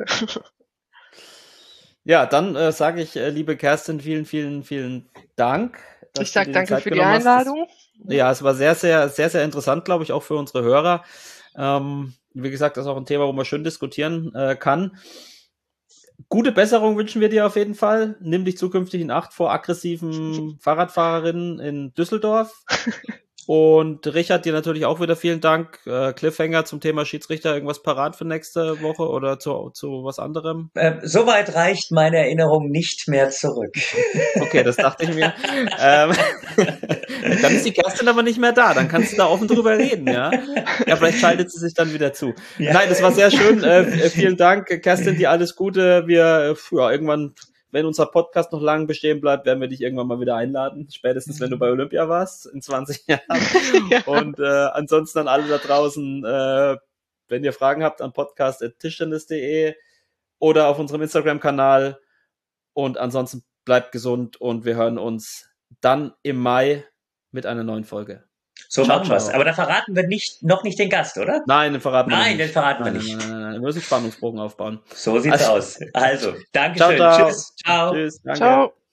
Ja, dann sage ich, liebe Kerstin, vielen, vielen, vielen Dank. Ich sage danke für die Einladung. Ja, es war sehr, sehr, sehr, sehr interessant, glaube ich, auch für unsere Hörer. Wie gesagt, das ist auch ein Thema, wo man schön diskutieren kann. gute Besserung wünschen wir dir auf jeden Fall. Nimm dich zukünftig in Acht vor aggressiven Fahrradfahrerinnen in Düsseldorf. Und Richard, dir natürlich auch wieder vielen Dank. Cliffhanger zum Thema Schiedsrichter, irgendwas parat für nächste Woche oder zu was anderem? Soweit reicht meine Erinnerung nicht mehr zurück. Okay, das dachte ich mir. Dann ist die Kerstin aber nicht mehr da. Dann kannst du da offen drüber reden, ja? Ja, vielleicht schaltet sie sich dann wieder zu. Ja. Nein, das war sehr schön. Vielen Dank, Kerstin, dir alles Gute. Wir, irgendwann, wenn unser Podcast noch lange bestehen bleibt, werden wir dich irgendwann mal wieder einladen. Spätestens, wenn du bei Olympia warst, in 20 Jahren. Ja. Und ansonsten an alle da draußen, wenn ihr Fragen habt, an podcast@tischtennis.de oder auf unserem Instagram-Kanal. Und ansonsten bleibt gesund und wir hören uns dann im Mai mit einer neuen Folge. So machen wir's. Aber da verraten wir noch nicht den Gast, oder? Nein, den verraten wir nicht. Nein, den verraten wir nicht. Nein. Wir müssen Spannungsbogen aufbauen. So sieht's aus. Also, Dankeschön. Ciao. Tschüss. Ciao. Tschüss. Danke. Ciao.